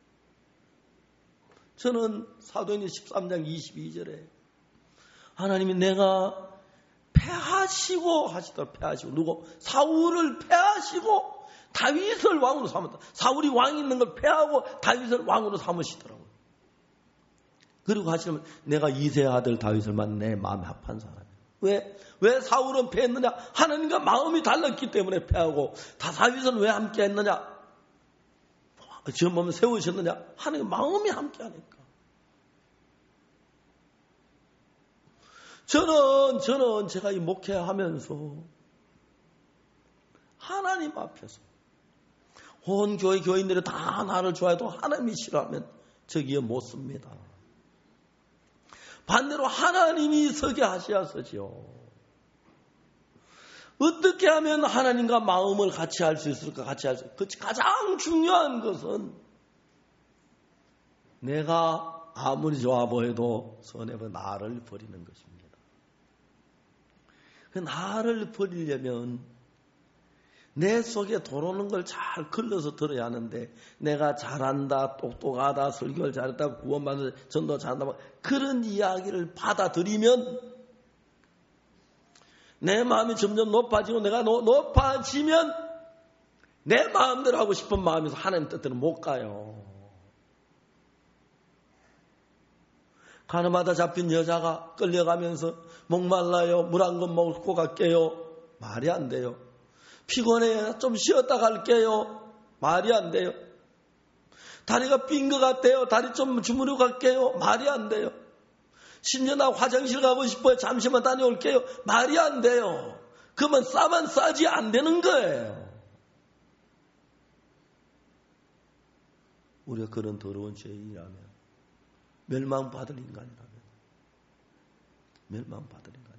[SPEAKER 1] 저는 사도행전 13장 22절에 하나님이 내가 패하시고 하시더라. 패하시고, 누구? 사울을 패하시고 다윗을 왕으로 삼았다. 사울이 왕이 있는 걸 패하고 다윗을 왕으로 삼으시더라고요. 그리고 하시면 내가 이세 아들 다윗을만 내 마음에 합한 사람이에요. 왜 사울은 패했느냐? 하나님과 마음이 달랐기 때문에 패하고, 다윗은 왜 함께 했느냐? 지금 보면 세우셨느냐? 하나님과 마음이 함께 하니까. 저는 제가 이 목회하면서 하나님 앞에서 온 교회 교인들이 다 나를 좋아해도 하나님이 싫어하면 저기에 못 씁니다. 반대로 하나님이 서게 하셔야지요. 어떻게 하면 하나님과 마음을 같이 할 수 있을까? 같이 할 수 있을까? 가장 중요한 것은 내가 아무리 좋아 보여도 손해보 나를 버리는 것입니다. 그 나를 버리려면 내 속에 들어오는 걸 잘 걸러서 들어야 하는데, 내가 잘한다, 똑똑하다, 설교를 잘했다, 구원받는 전도 잘한다, 그런 이야기를 받아들이면 내 마음이 점점 높아지고, 내가 높아지면 내 마음대로 하고 싶은 마음에서 하나님 뜻대로 못 가요. 가늠하다 잡힌 여자가 끌려가면서 목말라요, 물 한 번 먹고 갈게요. 말이 안 돼요. 피곤해요, 좀 쉬었다 갈게요. 말이 안 돼요. 다리가 삔 것 같아요, 다리 좀 주무르고 갈게요. 말이 안 돼요. 심지어 나 화장실 가고 싶어요, 잠시만 다녀올게요. 말이 안 돼요. 그러면 싸만 싸지 안 되는 거예요. 우리가 그런 더러운 죄인이라면, 멸망받을 인간이라면, 멸망받을 인간이라면,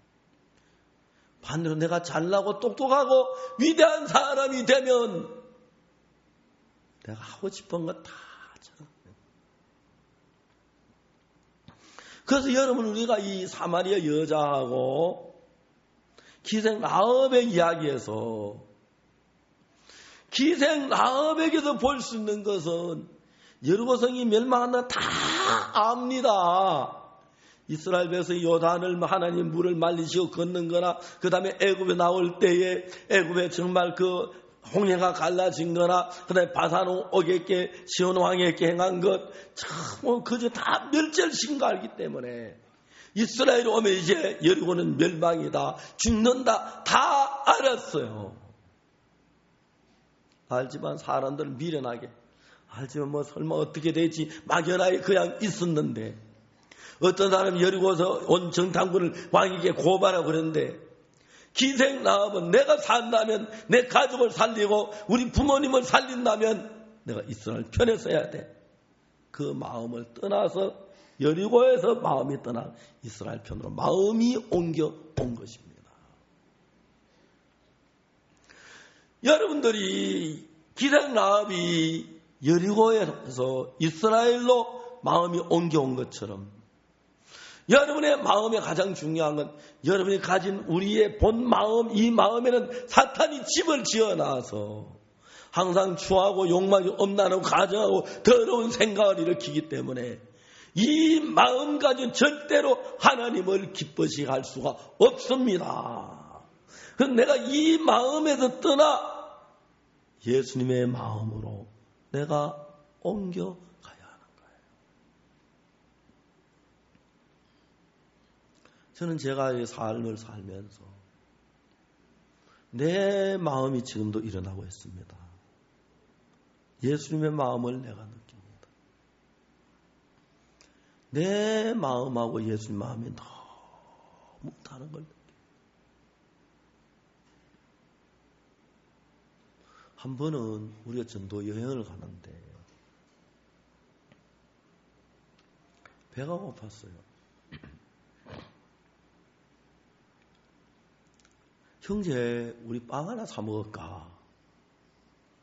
[SPEAKER 1] 반대로 내가 잘나고 똑똑하고 위대한 사람이 되면 내가 하고 싶은 거 다 하잖아. 그래서 여러분, 우리가 이 사마리아 여자하고 기생 라합의 이야기에서, 기생 라합에게서 볼 수 있는 것은 여리고성이 멸망한다 다 압니다. 이스라엘 백성이 요단을 하나님 물을 말리시고 걷는 거나, 그 다음에 애굽에 나올 때에 애굽에 정말 그 홍해가 갈라진 거나, 그 다음에 바산 옥에게 시온 왕에게 행한 것, 참 그저 다 멸절신 거 알기 때문에 이스라엘 오면 이제 여리고는 멸망이다, 죽는다, 다 알았어요. 알지만 사람들 미련하게, 알지만 뭐 설마 어떻게 되지 막연하게 그냥 있었는데, 어떤 사람이 여리고서 온 정탐꾼을 왕에게 고발하고 그랬는데, 기생 라합은 내가 산다면, 내 가족을 살리고 우리 부모님을 살린다면 내가 이스라엘 편에 서야 돼. 그 마음을 떠나서, 여리고에서 마음이 떠나 이스라엘 편으로 마음이 옮겨 온 것입니다. 여러분들이 기생 라합이 여리고에서 이스라엘로 마음이 옮겨온 것처럼, 여러분의 마음에 가장 중요한 건, 여러분이 가진 우리의 본 마음, 이 마음에는 사탄이 집을 지어놔서 항상 추하고 욕망이 엄난하고 가정하고 더러운 생각을 일으키기 때문에 이 마음가짐 절대로 하나님을 기쁘시게 할 수가 없습니다. 그래서 내가 이 마음에서 떠나 예수님의 마음으로 내가 옮겨가야 하는 거예요. 저는 제가 이 삶을 살면서 내 마음이 지금도 일어나고 있습니다. 예수님의 마음을 내가 느낍니다. 내 마음하고 예수님 마음이 너무 다른 걸 느껴요. 한 번은 우리가 전도 여행을 가는데 배가 고팠어요. 형제, 우리 빵 하나 사 먹을까?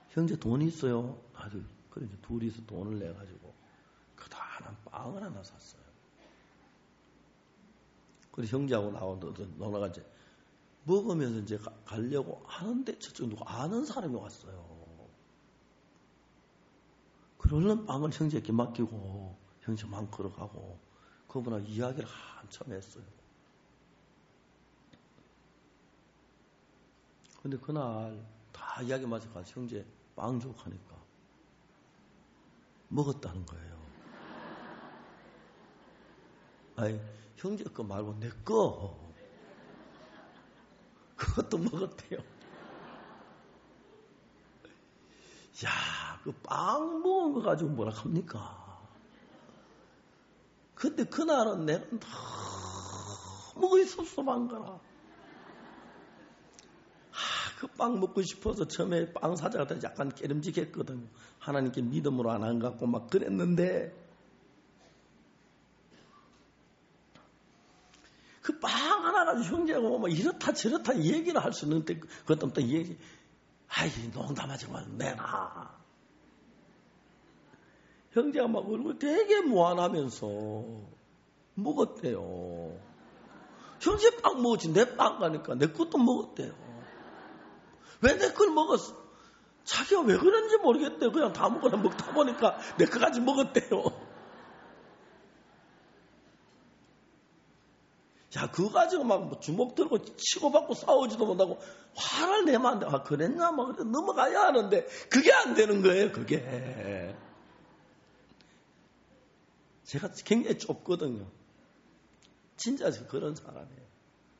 [SPEAKER 1] 형제 돈이 있어요. 아주 그래서 둘이서 돈을 내가지고 그다란 빵을 하나 샀어요. 그래서 형제하고 나와가 이제 먹으면서 이제 가려고 하는데 저쪽 누가 아는 사람이 왔어요. 그래 얼른 빵을 형제에게 맡기고 형제만 걸어가고 그분하고 이야기를 한참 했어요. 근데 그날 다 이야기 마저 가서 형제 빵 주고 하니까 먹었다는 거예요. 아니 형제 거 말고 내 거 그것도 먹었대요. 야, 그 빵 먹은 거 가지고 뭐라 합니까? 근데 그날은 내가 너무 섭섭한 거라. 그 빵 먹고 싶어서 처음에 빵 사자가 약간 깨름직했거든. 하나님께 믿음으로 안 갖고 막 그랬는데 그 빵 하나 가지고 형제하고 막 이렇다 저렇다 얘기를 할 수 있는데 그것 때문에 얘기 아이 농담하지 말고 내놔. 형제가 막 얼굴 되게 무안하면서 먹었대요. 형제 빵 먹었지 내 빵 가니까 내 것도 먹었대요. 왜 내 걸 먹었어? 자기가 왜 그런지 모르겠대요. 그냥 다 먹거나 먹다 보니까 내 거까지 먹었대요. 야, 그거 가지고 막 주먹 들고 치고받고 싸우지도 못하고 화를 내면 안 돼. 아, 그랬나? 막 그래 넘어가야 하는데 그게 안 되는 거예요, 그게. 제가 굉장히 좁거든요. 진짜 그런 사람이에요.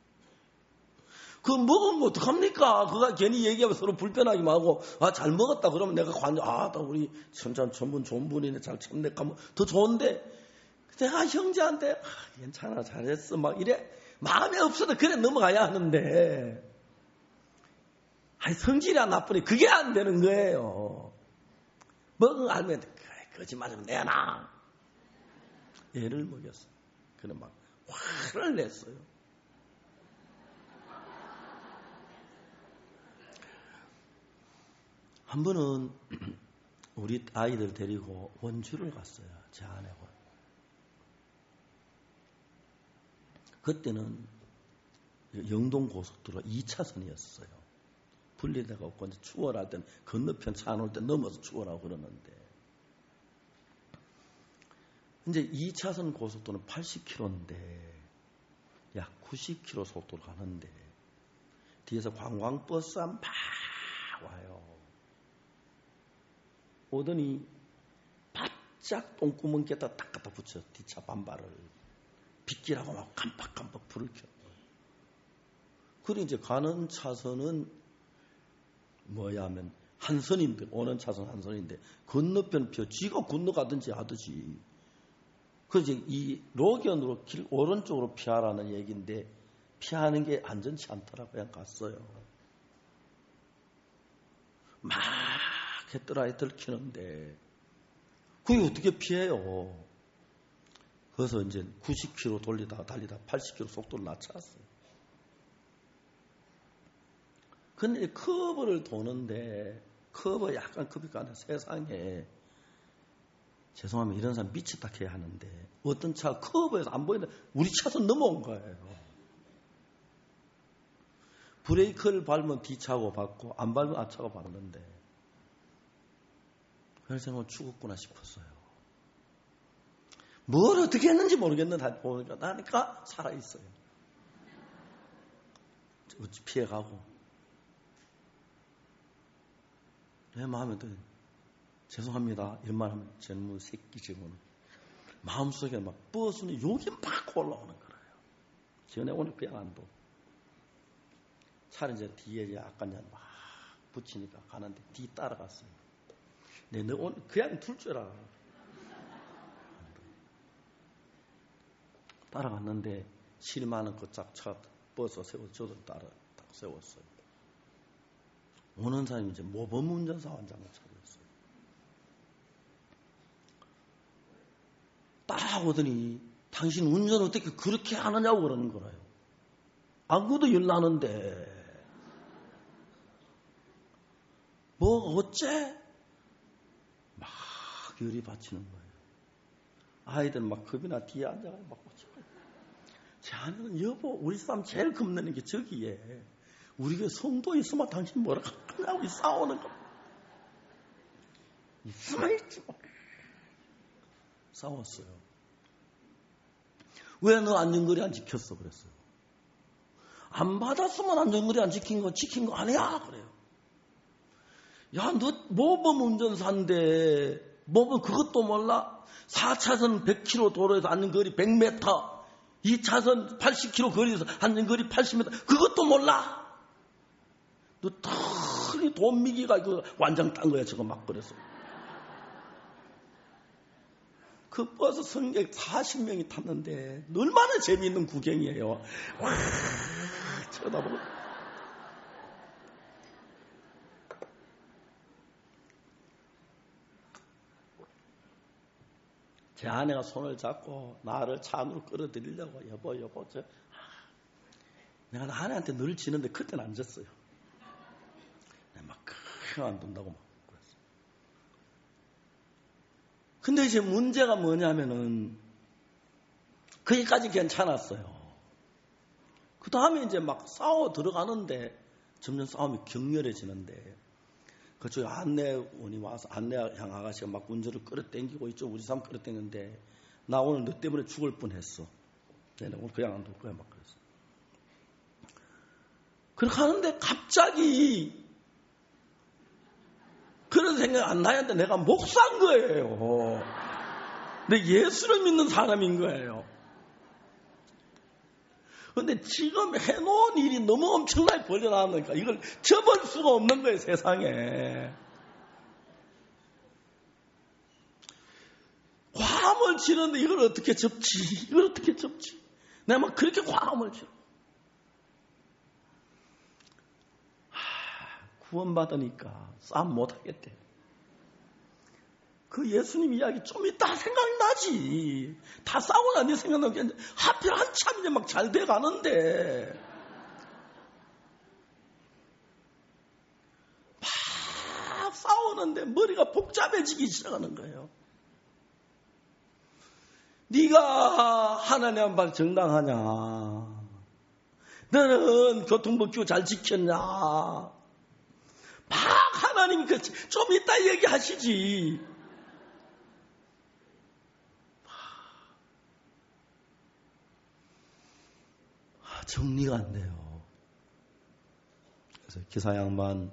[SPEAKER 1] 그거 먹으면 어떡합니까? 그거 괜히 얘기하면 서로 불편하기만 하고, 아, 잘 먹었다. 그러면 내가 우리 참 전분 좋은 분이네. 잘 참냈까. 더 좋은데, 내가 형제한테, 괜찮아, 잘했어. 막 이래. 마음에 없어도 그래 넘어가야 하는데, 성질이 안 나쁘니 그게 안 되는 거예요. 먹은 거 알면, 그래, 거짓말 좀 내놔. 애를 먹였어. 그래, 막, 화를 냈어요. 한 번은 우리 아이들 데리고 원주를 갔어요. 제 아내가. 그때는 영동고속도로 2차선이었어요. 분리대가 없고 이제 추월할 때는 건너편 차 안 올 때 넘어서 추월하고 그러는데 이제 2차선 고속도로는 80km인데 약 90km 속도로 가는데 뒤에서 관광버스 한 팍 와요. 오더니 바짝 똥구멍 깨다 딱 갖다 붙여 뒷차 반발을 빗기라고 막 깜빡깜빡 불을 켜. 그리고 이제 가는 차선은 뭐야 하면 한 선인데 오는 차선 한 선인데 건너편 펴 지가 건너가든지 하듯이. 그래서 이 로견으로 길 오른쪽으로 피하라는 얘기인데 피하는 게 안전치 않더라고 그냥 갔어요. 막 해뜰아이 들키는데 그게 어떻게 피해요? 그래서 이제 90km 달리다 80km 속도를 낮췄어요. 근데 커브를 도는데 커브 약간 급이 가는 세상에 죄송하면 이런 사람 미쳤다 해야 하는데 어떤 차가 커브에서 안 보이는데 우리 차선 넘어온 거예요. 브레이크를 밟으면 뒤차고 밟고 안 밟으면 앞차고 밟는데 그래서 죽었구나 싶었어요. 뭘 어떻게 했는지 모르겠는데 보니까 나니까 살아있어요. 어찌 피해가고 내 마음에 죄송합니다 이런 말 하면 젊은 새끼 지금 마음속에 막 버스는 욕이 막 올라오는 거예요. 전에 오늘 그냥 안 둬. 차를 이제 뒤에 약간 막 붙이니까 가는데 뒤 따라갔어요. 네, 너 오늘 그냥 둘 줄 알아. 따라갔는데 실만한 그 짝차 버스 세워서 저도 따라 딱 세웠어요. 오는 사람이 이제 모범 운전사 환장을 차렸어요. 딱 오더니 당신 운전 어떻게 그렇게 하느냐고 그러는 거예요. 안 그래도 열 나는데 어째? 막 열이 받치는 거예요. 아이들 막 겁이나 뒤에 앉아가지고 막 어쩌고. 제 아내는 여보, 우리 싸움 제일 겁내는 게 저기에. 우리 교회 성도 있으면 당신 뭐라 하냐고 싸우는 거. 있으면 있지 뭐. 싸웠어요. 왜 너 안전거리 안 지켰어? 그랬어요. 안 받았으면 안전거리 안 지킨 거 아니야? 그래요. 야, 너 모범 운전사인데 모범 그것도 몰라? 4차선 100km 도로에서 안전거리 100m, 2차선 80km 거리에서 안전거리 80m 그것도 몰라? 너 털이 돈미기가 그 완장 딴 거야 저거 막 그래서. 그 버스 승객 40명이 탔는데 얼마나 재미있는 구경이에요. 와 쳐다보고. 제 아내가 손을 잡고 나를 차 안으로 끌어들이려고 여보 내가 아내한테 늘 지는데 그때는 안 졌어요. 내가 막 크게 안 돈다고 막 그랬어. 근데 이제 문제가 뭐냐면은 거기까지 괜찮았어요. 그 다음에 이제 막 싸워 들어가는데 점점 싸움이 격렬해지는데 그쪽에 안내원이 와서 안내양 아가씨가 막 운전을 끌어당기고 이쪽 우리 사람 끌어당기는데 나 오늘 너 때문에 죽을 뻔했어. 내가 오늘 그냥 안 둘 거야 막 그랬어. 그렇게 하는데 갑자기 그런 생각 안 나는데 내가 목사인 거예요. 내 예수를 믿는 사람인 거예요. 그런데 지금 해놓은 일이 너무 엄청나게 벌려나오니까 이걸 접을 수가 없는 거예요, 세상에. 과음을 치는데 이걸 어떻게 접지? 이걸 어떻게 접지? 내가 막 그렇게 과음을 치고. 구원받으니까 싸움 못하겠대. 그 예수님 이야기 좀 이따 생각나지. 다 싸우고 나니 생각나겠는데 하필 한참 이제 막 잘 돼가는데 막 싸우는데 머리가 복잡해지기 시작하는 거예요. 네가 하나님 앞에 정당하냐? 너는 교통법규 잘 지켰냐? 막 하나님 좀 이따 얘기하시지. 정리가 안 돼요. 그래서 기사 양반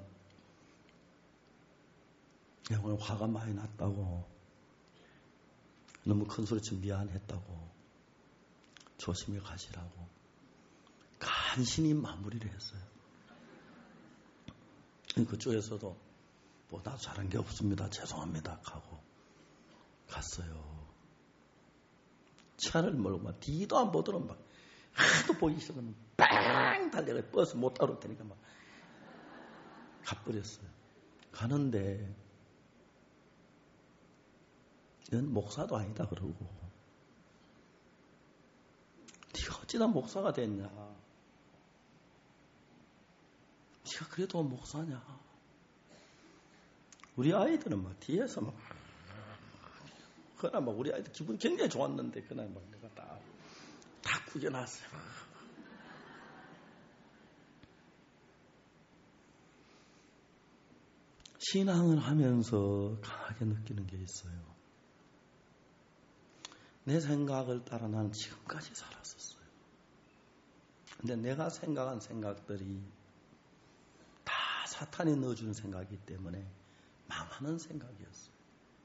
[SPEAKER 1] 오늘 화가 많이 났다고, 너무 큰 소리 치면 미안했다고, 조심히 가시라고 간신히 마무리를 했어요. 그쪽에서도 뭐 나도 잘한 게 없습니다, 죄송합니다 하고 갔어요. 차를 몰고 막 뒤도 안 보더니 막 하도 보기 싫으면 빵 달려가 버스 못 타러 되니까 막 가버렸어요. 가는데 넌 목사도 아니다 그러고, 네가 어찌다 목사가 됐냐? 네가 그래도 목사냐? 우리 아이들은 막 뒤에서 막 그날 막 우리 아이들 기분 굉장히 좋았는데 그날 막 내가 다 구겨놨어요. 신앙을 하면서 강하게 느끼는 게 있어요. 내 생각을 따라 나는 지금까지 살았었어요. 근데 내가 생각한 생각들이 다 사탄이 넣어주는 생각이기 때문에 망하는 생각이었어요.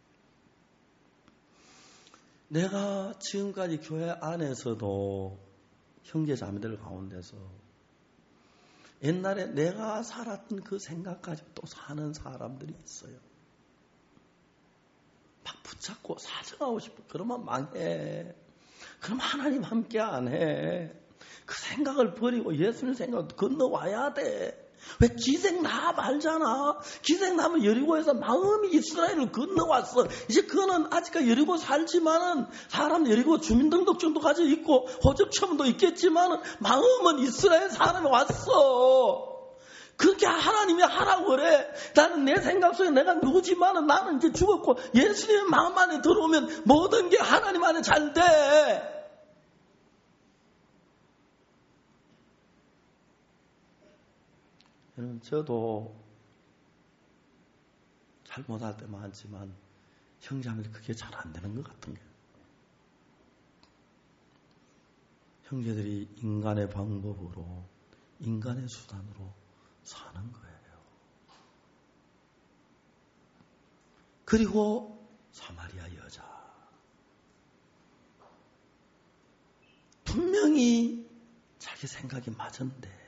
[SPEAKER 1] 내가 지금까지 교회 안에서도 형제 자매들 가운데서 옛날에 내가 살았던 그 생각 가지고 또 사는 사람들이 있어요. 막 붙잡고 사정하고 싶어. 그러면 망해. 그럼 하나님 함께 안 해. 그 생각을 버리고 예수님 생각도 건너와야 돼. 왜 기생나 말잖아. 기생나면 여리고에서 마음이 이스라엘을 건너왔어. 이제 그거는 아직까지 여리고 살지만은 사람 여리고 주민등록증도 가지고 있고 호적처분도 있겠지만은 마음은 이스라엘 사람이 왔어. 그렇게 하나님이 하라고 그래. 나는 내 생각 속에 내가 누구지만은 나는 이제 죽었고 예수님의 마음 안에 들어오면 모든 게 하나님 안에 잘 돼. 저도 잘못할 때 많지만 형제자매들 그게 잘 안 되는 것 같은 거예요. 형제들이 인간의 방법으로 인간의 수단으로 사는 거예요. 그리고 사마리아 여자 분명히 자기 생각이 맞은데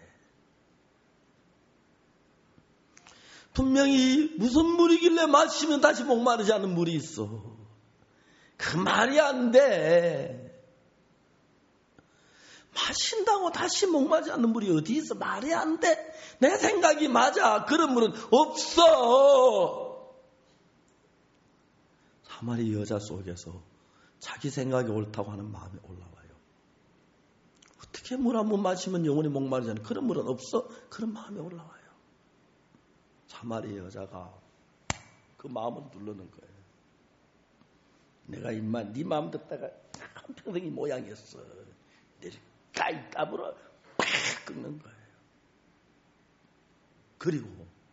[SPEAKER 1] 분명히 무슨 물이길래 마시면 다시 목마르지 않는 물이 있어. 그 말이 안 돼. 마신다고 다시 목마르지 않는 물이 어디 있어? 말이 안 돼. 내 생각이 맞아. 그런 물은 없어. 사마리아 여자 속에서 자기 생각이 옳다고 하는 마음이 올라와요. 어떻게 물 한 번 마시면 영원히 목마르지 않는 그런 물은 없어? 그런 마음이 올라와요. 사마리아 여자가 그 마음을 누르는 거예요. 내가 임마 네 마음 듣다가 한평생이 모양이었어. 내를 까이 까불어 팍 끊는 거예요. 그리고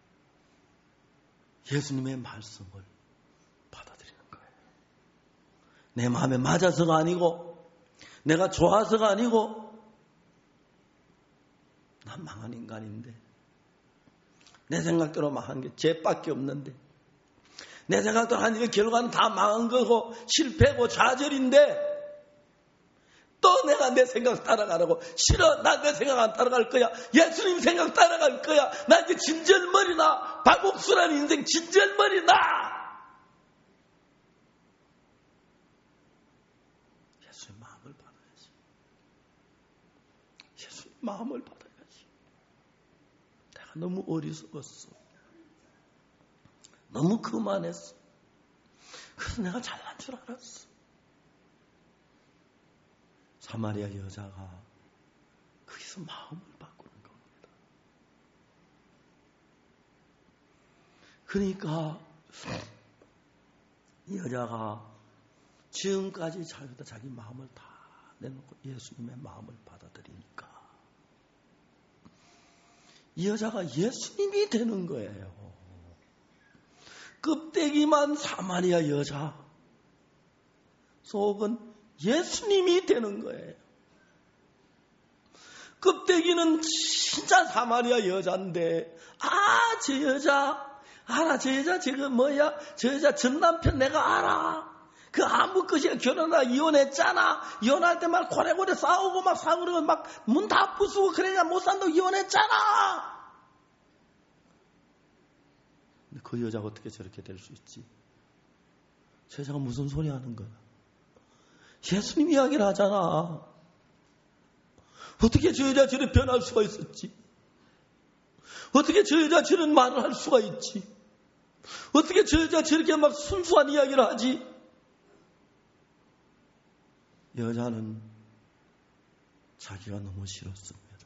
[SPEAKER 1] 예수님의 말씀을 받아들이는 거예요. 내 마음에 맞아서가 아니고 내가 좋아서가 아니고 난 망한 인간인데 내 생각대로 망한 게 죄밖에 없는데 내 생각대로 한 일의 결과는 다 망한 거고 실패고 좌절인데 또 내가 내 생각 따라가라고. 싫어. 나 내 생각 안 따라갈 거야. 예수님 생각 따라갈 거야. 나 이제 진절머리나 박옥수라는 인생 진절머리나. 예수님 마음을 받아야지. 예수님 마음을 받아야지. 내가 너무 어리석었어. 너무 그만했어. 그래서 내가 잘난 줄 알았어. 사마리아 여자가 거기서 마음을 바꾸는 겁니다. 그러니까 이 여자가 지금까지 살다 자기 마음을 다 내놓고 예수님의 마음을 받아들이니까 이 여자가 예수님이 되는 거예요. 껍데기만 사마리아 여자, 속은 예수님이 되는 거예요. 껍데기는 진짜 사마리아 여자인데, 저 여자, 알아, 저 여자, 저거 뭐야? 저 여자 전 남편 내가 알아. 그 아무 것이야. 결혼하다 이혼했잖아. 이혼할 때 막 고래고래 싸우고 막 사고를 막 문 다 부수고 그래야 못 산다고 이혼했잖아. 근데 그 여자가 어떻게 저렇게 될 수 있지? 저 여자가 무슨 소리 하는 거야? 예수님 이야기를 하잖아. 어떻게 저 여자 저렇게 변할 수가 있었지? 어떻게 저 여자 저런 말을 할 수가 있지? 어떻게 저 여자 저렇게 막 순수한 이야기를 하지? 여자는 자기가 너무 싫었습니다.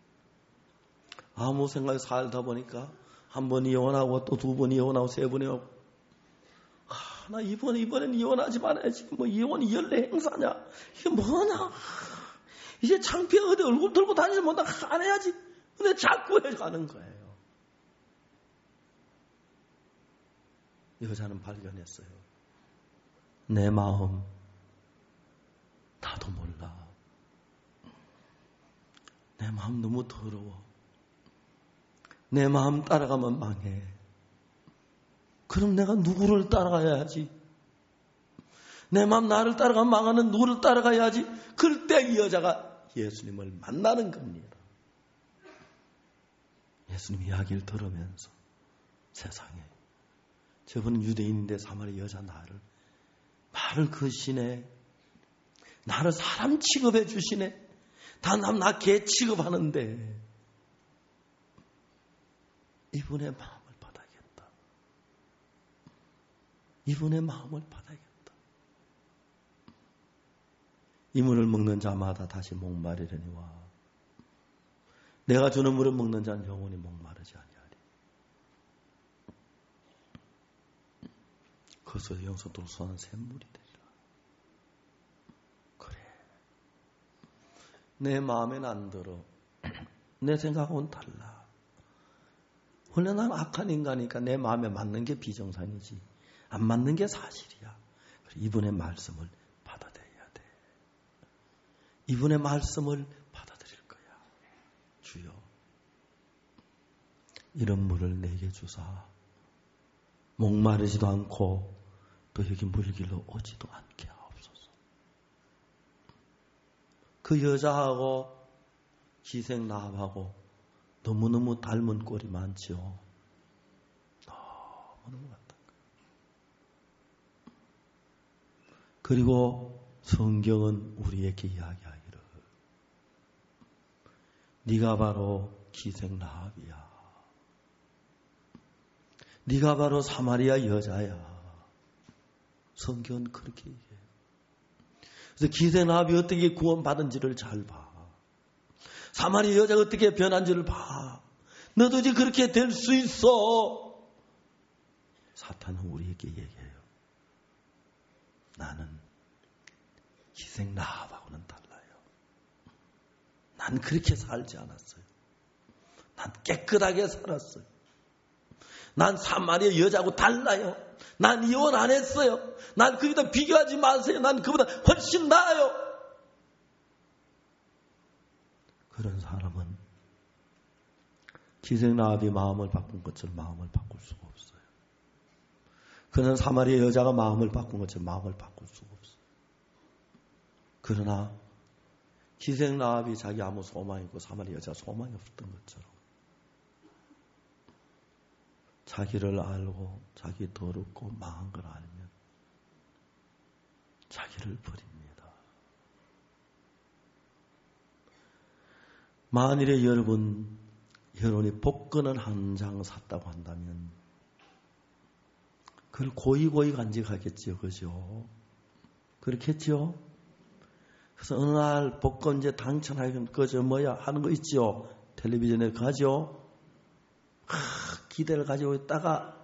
[SPEAKER 1] 아무 생각에 살다 보니까 한 번 이혼하고 또 두 번 이혼하고 세 번 이혼하고 나 이번엔 이혼하지 말아야지. 뭐 이혼이 연례 행사냐? 이게 뭐냐? 이제 창피해 어디 얼굴 들고 다니지 못하 안 해야지. 근데 자꾸 해가는 거예요. 여자는 발견했어요. 내 마음 나도 몰라. 내 마음 너무 더러워. 내 마음 따라가면 망해. 그럼 내가 누구를 따라가야지? 내 마음 나를 따라가면 망하는 누구를 따라가야지? 그때 이 여자가 예수님을 만나는 겁니다. 예수님 이야기를 들으면서 세상에 저분은 유대인인데 사마리아 여자 말을 거시네. 나를 사람 취급해 주시네. 나 개 취급하는데 이분의 마음을 받아야겠다. 이분의 마음을 받아야겠다. 이 물을 먹는 자마다 다시 목마르려니와 내가 주는 물을 먹는 자는 영원히 목마르지 아니하리. 그것을 영서도로 솟는 샘물이 되리라. 그래. 내 마음에는 안 들어. 내 생각은 달라. 원래 난 악한 인간이니까 내 마음에 맞는 게 비정상이지. 안 맞는 게 사실이야. 이분의 말씀을 받아들여야 돼. 이분의 말씀을 받아들일 거야. 주여, 이런 물을 내게 주사 목마르지도 않고 또 여기 물길로 오지도 않게 하옵소서. 그 여자하고 기생나합하고 너무너무 닮은 꼴이 많지요. 너무너무 같다. 그리고 성경은 우리에게 이야기하기를 네가 바로 기생나합이야. 네가 바로 사마리아 여자야. 성경은 그렇게 얘기해요. 그래서 기생나합이 어떻게 구원받은지를 잘 봐. 사마리아 여자가 어떻게 변한지를 봐. 너도 이제 그렇게 될 수 있어. 사탄은 우리에게 얘기해요. 나는 기생나합하고는 달라요. 난 그렇게 살지 않았어요. 난 깨끗하게 살았어요. 난 사마리아 여자하고 달라요. 난 이혼 안 했어요. 난 그보다 비교하지 마세요. 난 그보다 훨씬 나아요. 그런 사람은 기생나합이 마음을 바꾼 것처럼 마음을 바꿀 수가 없어요. 그는 사마리아 여자가 마음을 바꾼 것처럼 마음을 바꿀 수가 없어요. 그러나 기생나합이 자기 아무 소망이 있고 사마리아 여자 소망이 없었던 것처럼 자기를 알고 자기 더럽고 망한 걸 알면 자기를 버립니다. 만일에 여러분이 복권을 한 장 샀다고 한다면 그걸 고이고이 간직하겠지요. 그죠? 그렇겠죠? 그래서 어느 날 복권제 당첨하면 그저 뭐야 하는 거 있지요. 텔레비전에 가죠. 기대를 가지고 있다가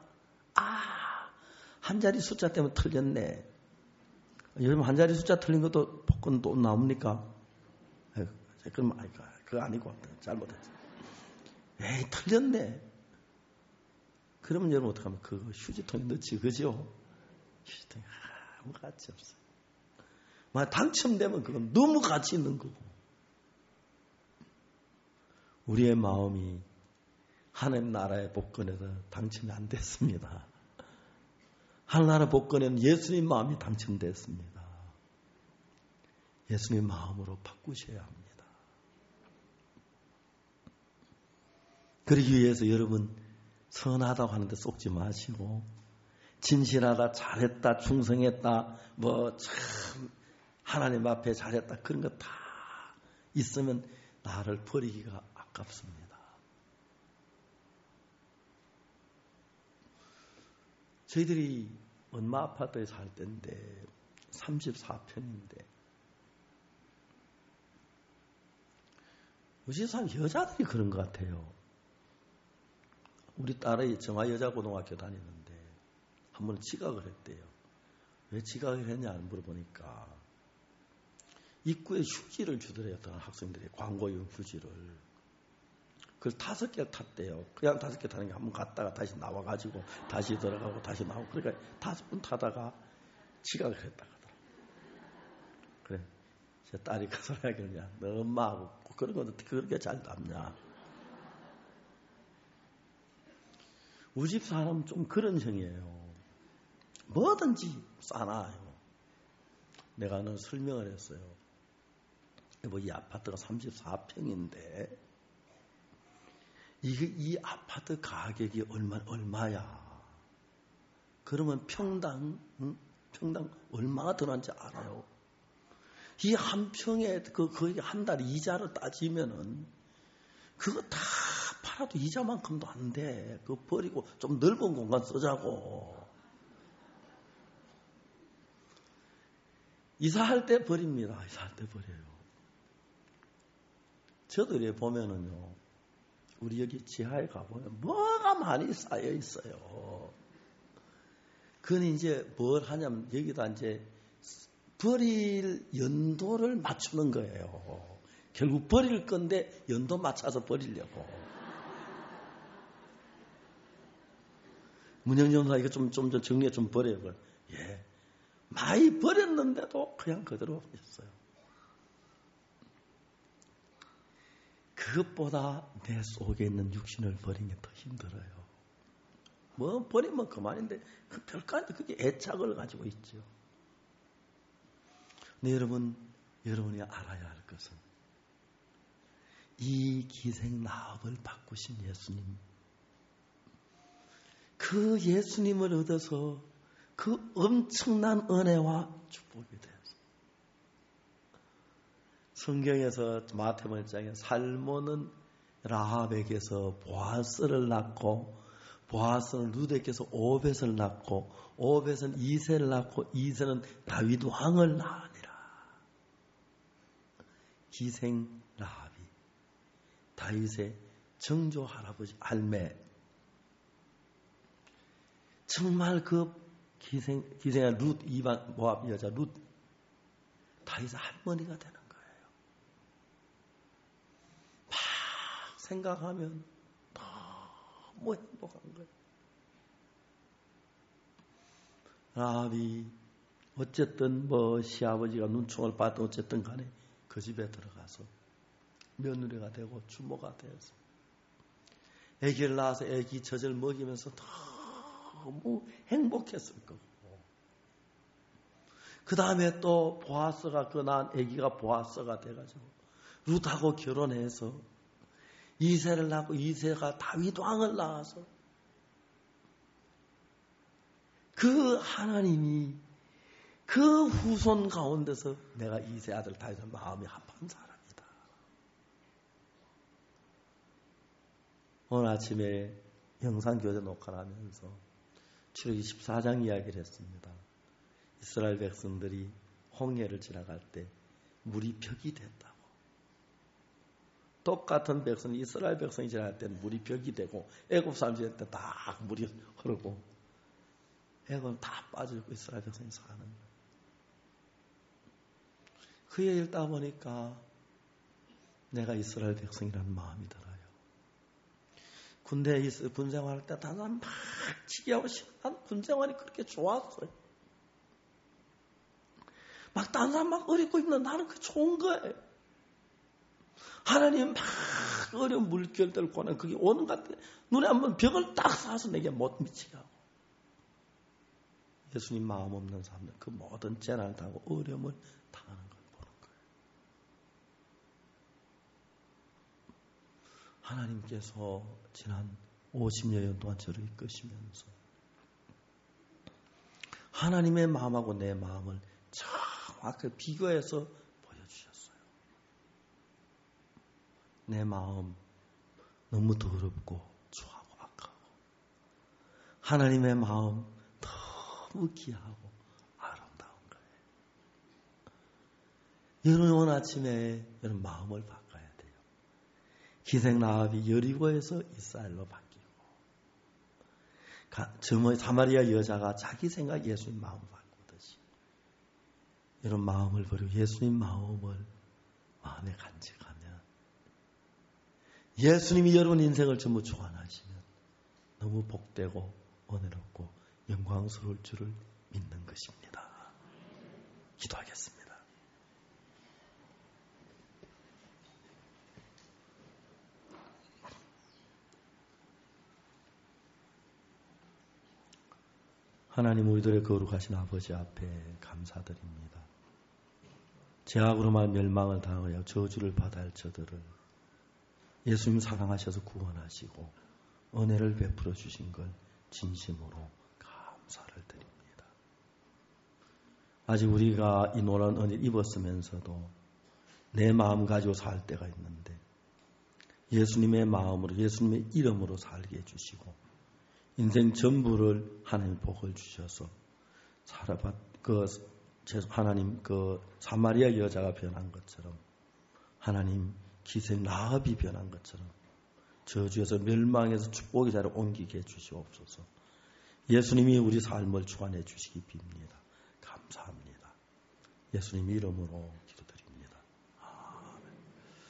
[SPEAKER 1] 한 자리 숫자 때문에 틀렸네. 여러분 한 자리 숫자 틀린 것도 복권 또 나옵니까? 그럼 그거 아니고 잘못했어. 에이 틀렸네. 그러면 여러분 어떡하면 그거 휴지통에 넣지 그죠? 휴지통에 아무 가치 없어요. 만약 당첨되면 그건 너무 가치 있는 거고. 우리의 마음이 하나님 나라의 복권에서 당첨이 안 됐습니다. 하나님 복권에는 예수님 마음이 당첨됐습니다. 예수님 마음으로 바꾸셔야 합니다. 그러기 위해서 여러분 선하다고 하는데 쏙지 마시고 진실하다, 잘했다, 충성했다, 뭐 참 하나님 앞에 잘했다 그런 거 다 있으면 나를 버리기가 아깝습니다. 저희들이 엄마 아파트에 살 때인데 34평인데 요새 사람 여자들이 그런 것 같아요. 우리 딸의 정화 여자고등학교 다니는데 한 번 지각을 했대요. 왜 지각을 했냐 물어보니까 입구에 휴지를 주더래요. 어떤 학생들이 광고용 휴지를. 그걸 5개 탔대요. 그냥 5개 타는 게 한 번 갔다가 다시 나와가지고 다시 들어가고 다시 나오고 그러니까 5번 타다가 지각을 했다 하더라고요. 그래. 제 딸이 그 소리 하길래 너 엄마하고 그런 건 어떻게 그렇게 잘 남냐. 우리 집 사람은 좀 그런 형이에요. 뭐든지 싸놔요. 내가 는 설명을 했어요. 이 아파트가 34평인데 이 아파트 가격이 얼마야? 그러면 평당 얼마가 들어간지 알아요? 이 한 평에 거기 한 달 이자를 따지면은 그거 다 팔아도 이자만큼도 안 돼. 그거 버리고 좀 넓은 공간 쓰자고. 이사할 때 버립니다. 이사할 때 버려요. 저도 이렇게 보면은요. 우리 여기 지하에 가보면 뭐가 많이 쌓여 있어요. 그건 이제 뭘 하냐면 여기다 이제 버릴 연도를 맞추는 거예요. 결국 버릴 건데 연도 맞춰서 버리려고. 문영전사 이거 좀 정리해 좀 버려요. 예. 많이 버렸는데도 그냥 그대로 있어요. 그것보다 내 속에 있는 육신을 버리는 게 더 힘들어요. 뭐 버리면 그만인데 그 별거 아닌데 그게 애착을 가지고 있죠. 근데 여러분이 알아야 할 것은 이 기생 라합을 바꾸신 예수님, 그 예수님을 얻어서 그 엄청난 은혜와 축복이 되었어요. 성경에서 마태복음 1장에 살몬은 라합에게서 보아스를 낳고, 보아스는 룻에게서 오벳을 낳고, 오벳은 이새를 낳고, 이새는 다윗 왕을 낳으니라. 기생 라합이 다윗의 정조 할아버지 할매, 정말 그 기생의 룻 이방 모압 여자 룻 다윗의 할머니가 되는 거예요. 막 생각하면 너무 행복한 거예요. 라합이 어쨌든 뭐 시아버지가 눈총을 받든 어쨌든 간에 그 집에 들어가서 며느리가 되고 주모가 되어서 아기를 낳아서 아기 젖을 먹이면서 너무 행복했을 거고, 그 다음에 또 보아스가 그 낳은 아기가 보아스가 돼가지고 룻하고 결혼해서 이새를 낳고 이새가 다윗 왕을 낳아서 그 하나님이 그 후손 가운데서 내가 이새 아들 다윗의 마음이 합한 사람이다. 오늘 아침에 영상교대 녹화를 하면서 출애굽기 14장 이야기를 했습니다. 이스라엘 백성들이 홍해를 지나갈 때 물이 벽이 됐다고. 똑같은 백성, 이스라엘 백성이 지나갈 때는 물이 벽이 되고, 애굽 사람 지날 때 다 물이 흐르고, 애굽은 다 빠져있고 이스라엘 백성이 사는 거예요. 그 얘기를 읽다 보니까 내가 이스라엘 백성이라는 마음이 들어요. 군대에 군생활할 때 단 사람 막 치기하고 난 군생활이 그렇게 좋았어요. 막 딴 사람 막 어렵고 있는데 나는 그게 좋은 거예요. 하나님 막 어려운 물결들 고난 그게 오는 것 같아. 눈에 한번 벽을 딱 쏴서 내게 못 미치게 하고. 예수님 마음 없는 사람들 그 모든 재난을 당하고 어려움을 당하는 걸 보는 거예요. 하나님께서 지난 50여 년 동안 저를 이끄시면서 하나님의 마음하고 내 마음을 정확하게 비교해서 보여주셨어요. 내 마음 너무 더럽고 추하고 악하고, 하나님의 마음 너무 귀하고 아름다운 거예요. 여러분 오늘 아침에 여러분 마음을 바꿔야 돼요. 기생 라합이 여리고에서 이스라엘로 바뀌고, 사마리아 여자가 자기 생각 예수님 마음을 바꾸듯이 여러분 마음을 버리고 예수님 마음을 마음에 간직하면, 예수님이 여러분 인생을 전부 주관하시면 너무 복되고 은혜롭고 영광스러울 줄을 믿는 것입니다. 기도하겠습니다. 하나님, 우리들의 거룩하신 아버지 앞에 감사드립니다. 죄악으로만 멸망을 당하여 저주를 받아야 할 저들을 예수님 사랑하셔서 구원하시고 은혜를 베풀어 주신 걸 진심으로 감사를 드립니다. 아직 우리가 이 노란 은혜를 입었으면서도 내 마음 가지고 살 때가 있는데 예수님의 마음으로, 예수님의 이름으로 살게 해주시고 인생 전부를 하나님 복을 주셔서 하나님 그 사마리아 여자가 변한 것처럼, 하나님 기생 라합이 변한 것처럼 저주에서 멸망에서 축복의 자리로 옮기게 해주시옵소서. 예수님이 우리 삶을 주관해 주시기 빕니다. 감사합니다. 예수님 이름으로 기도드립니다.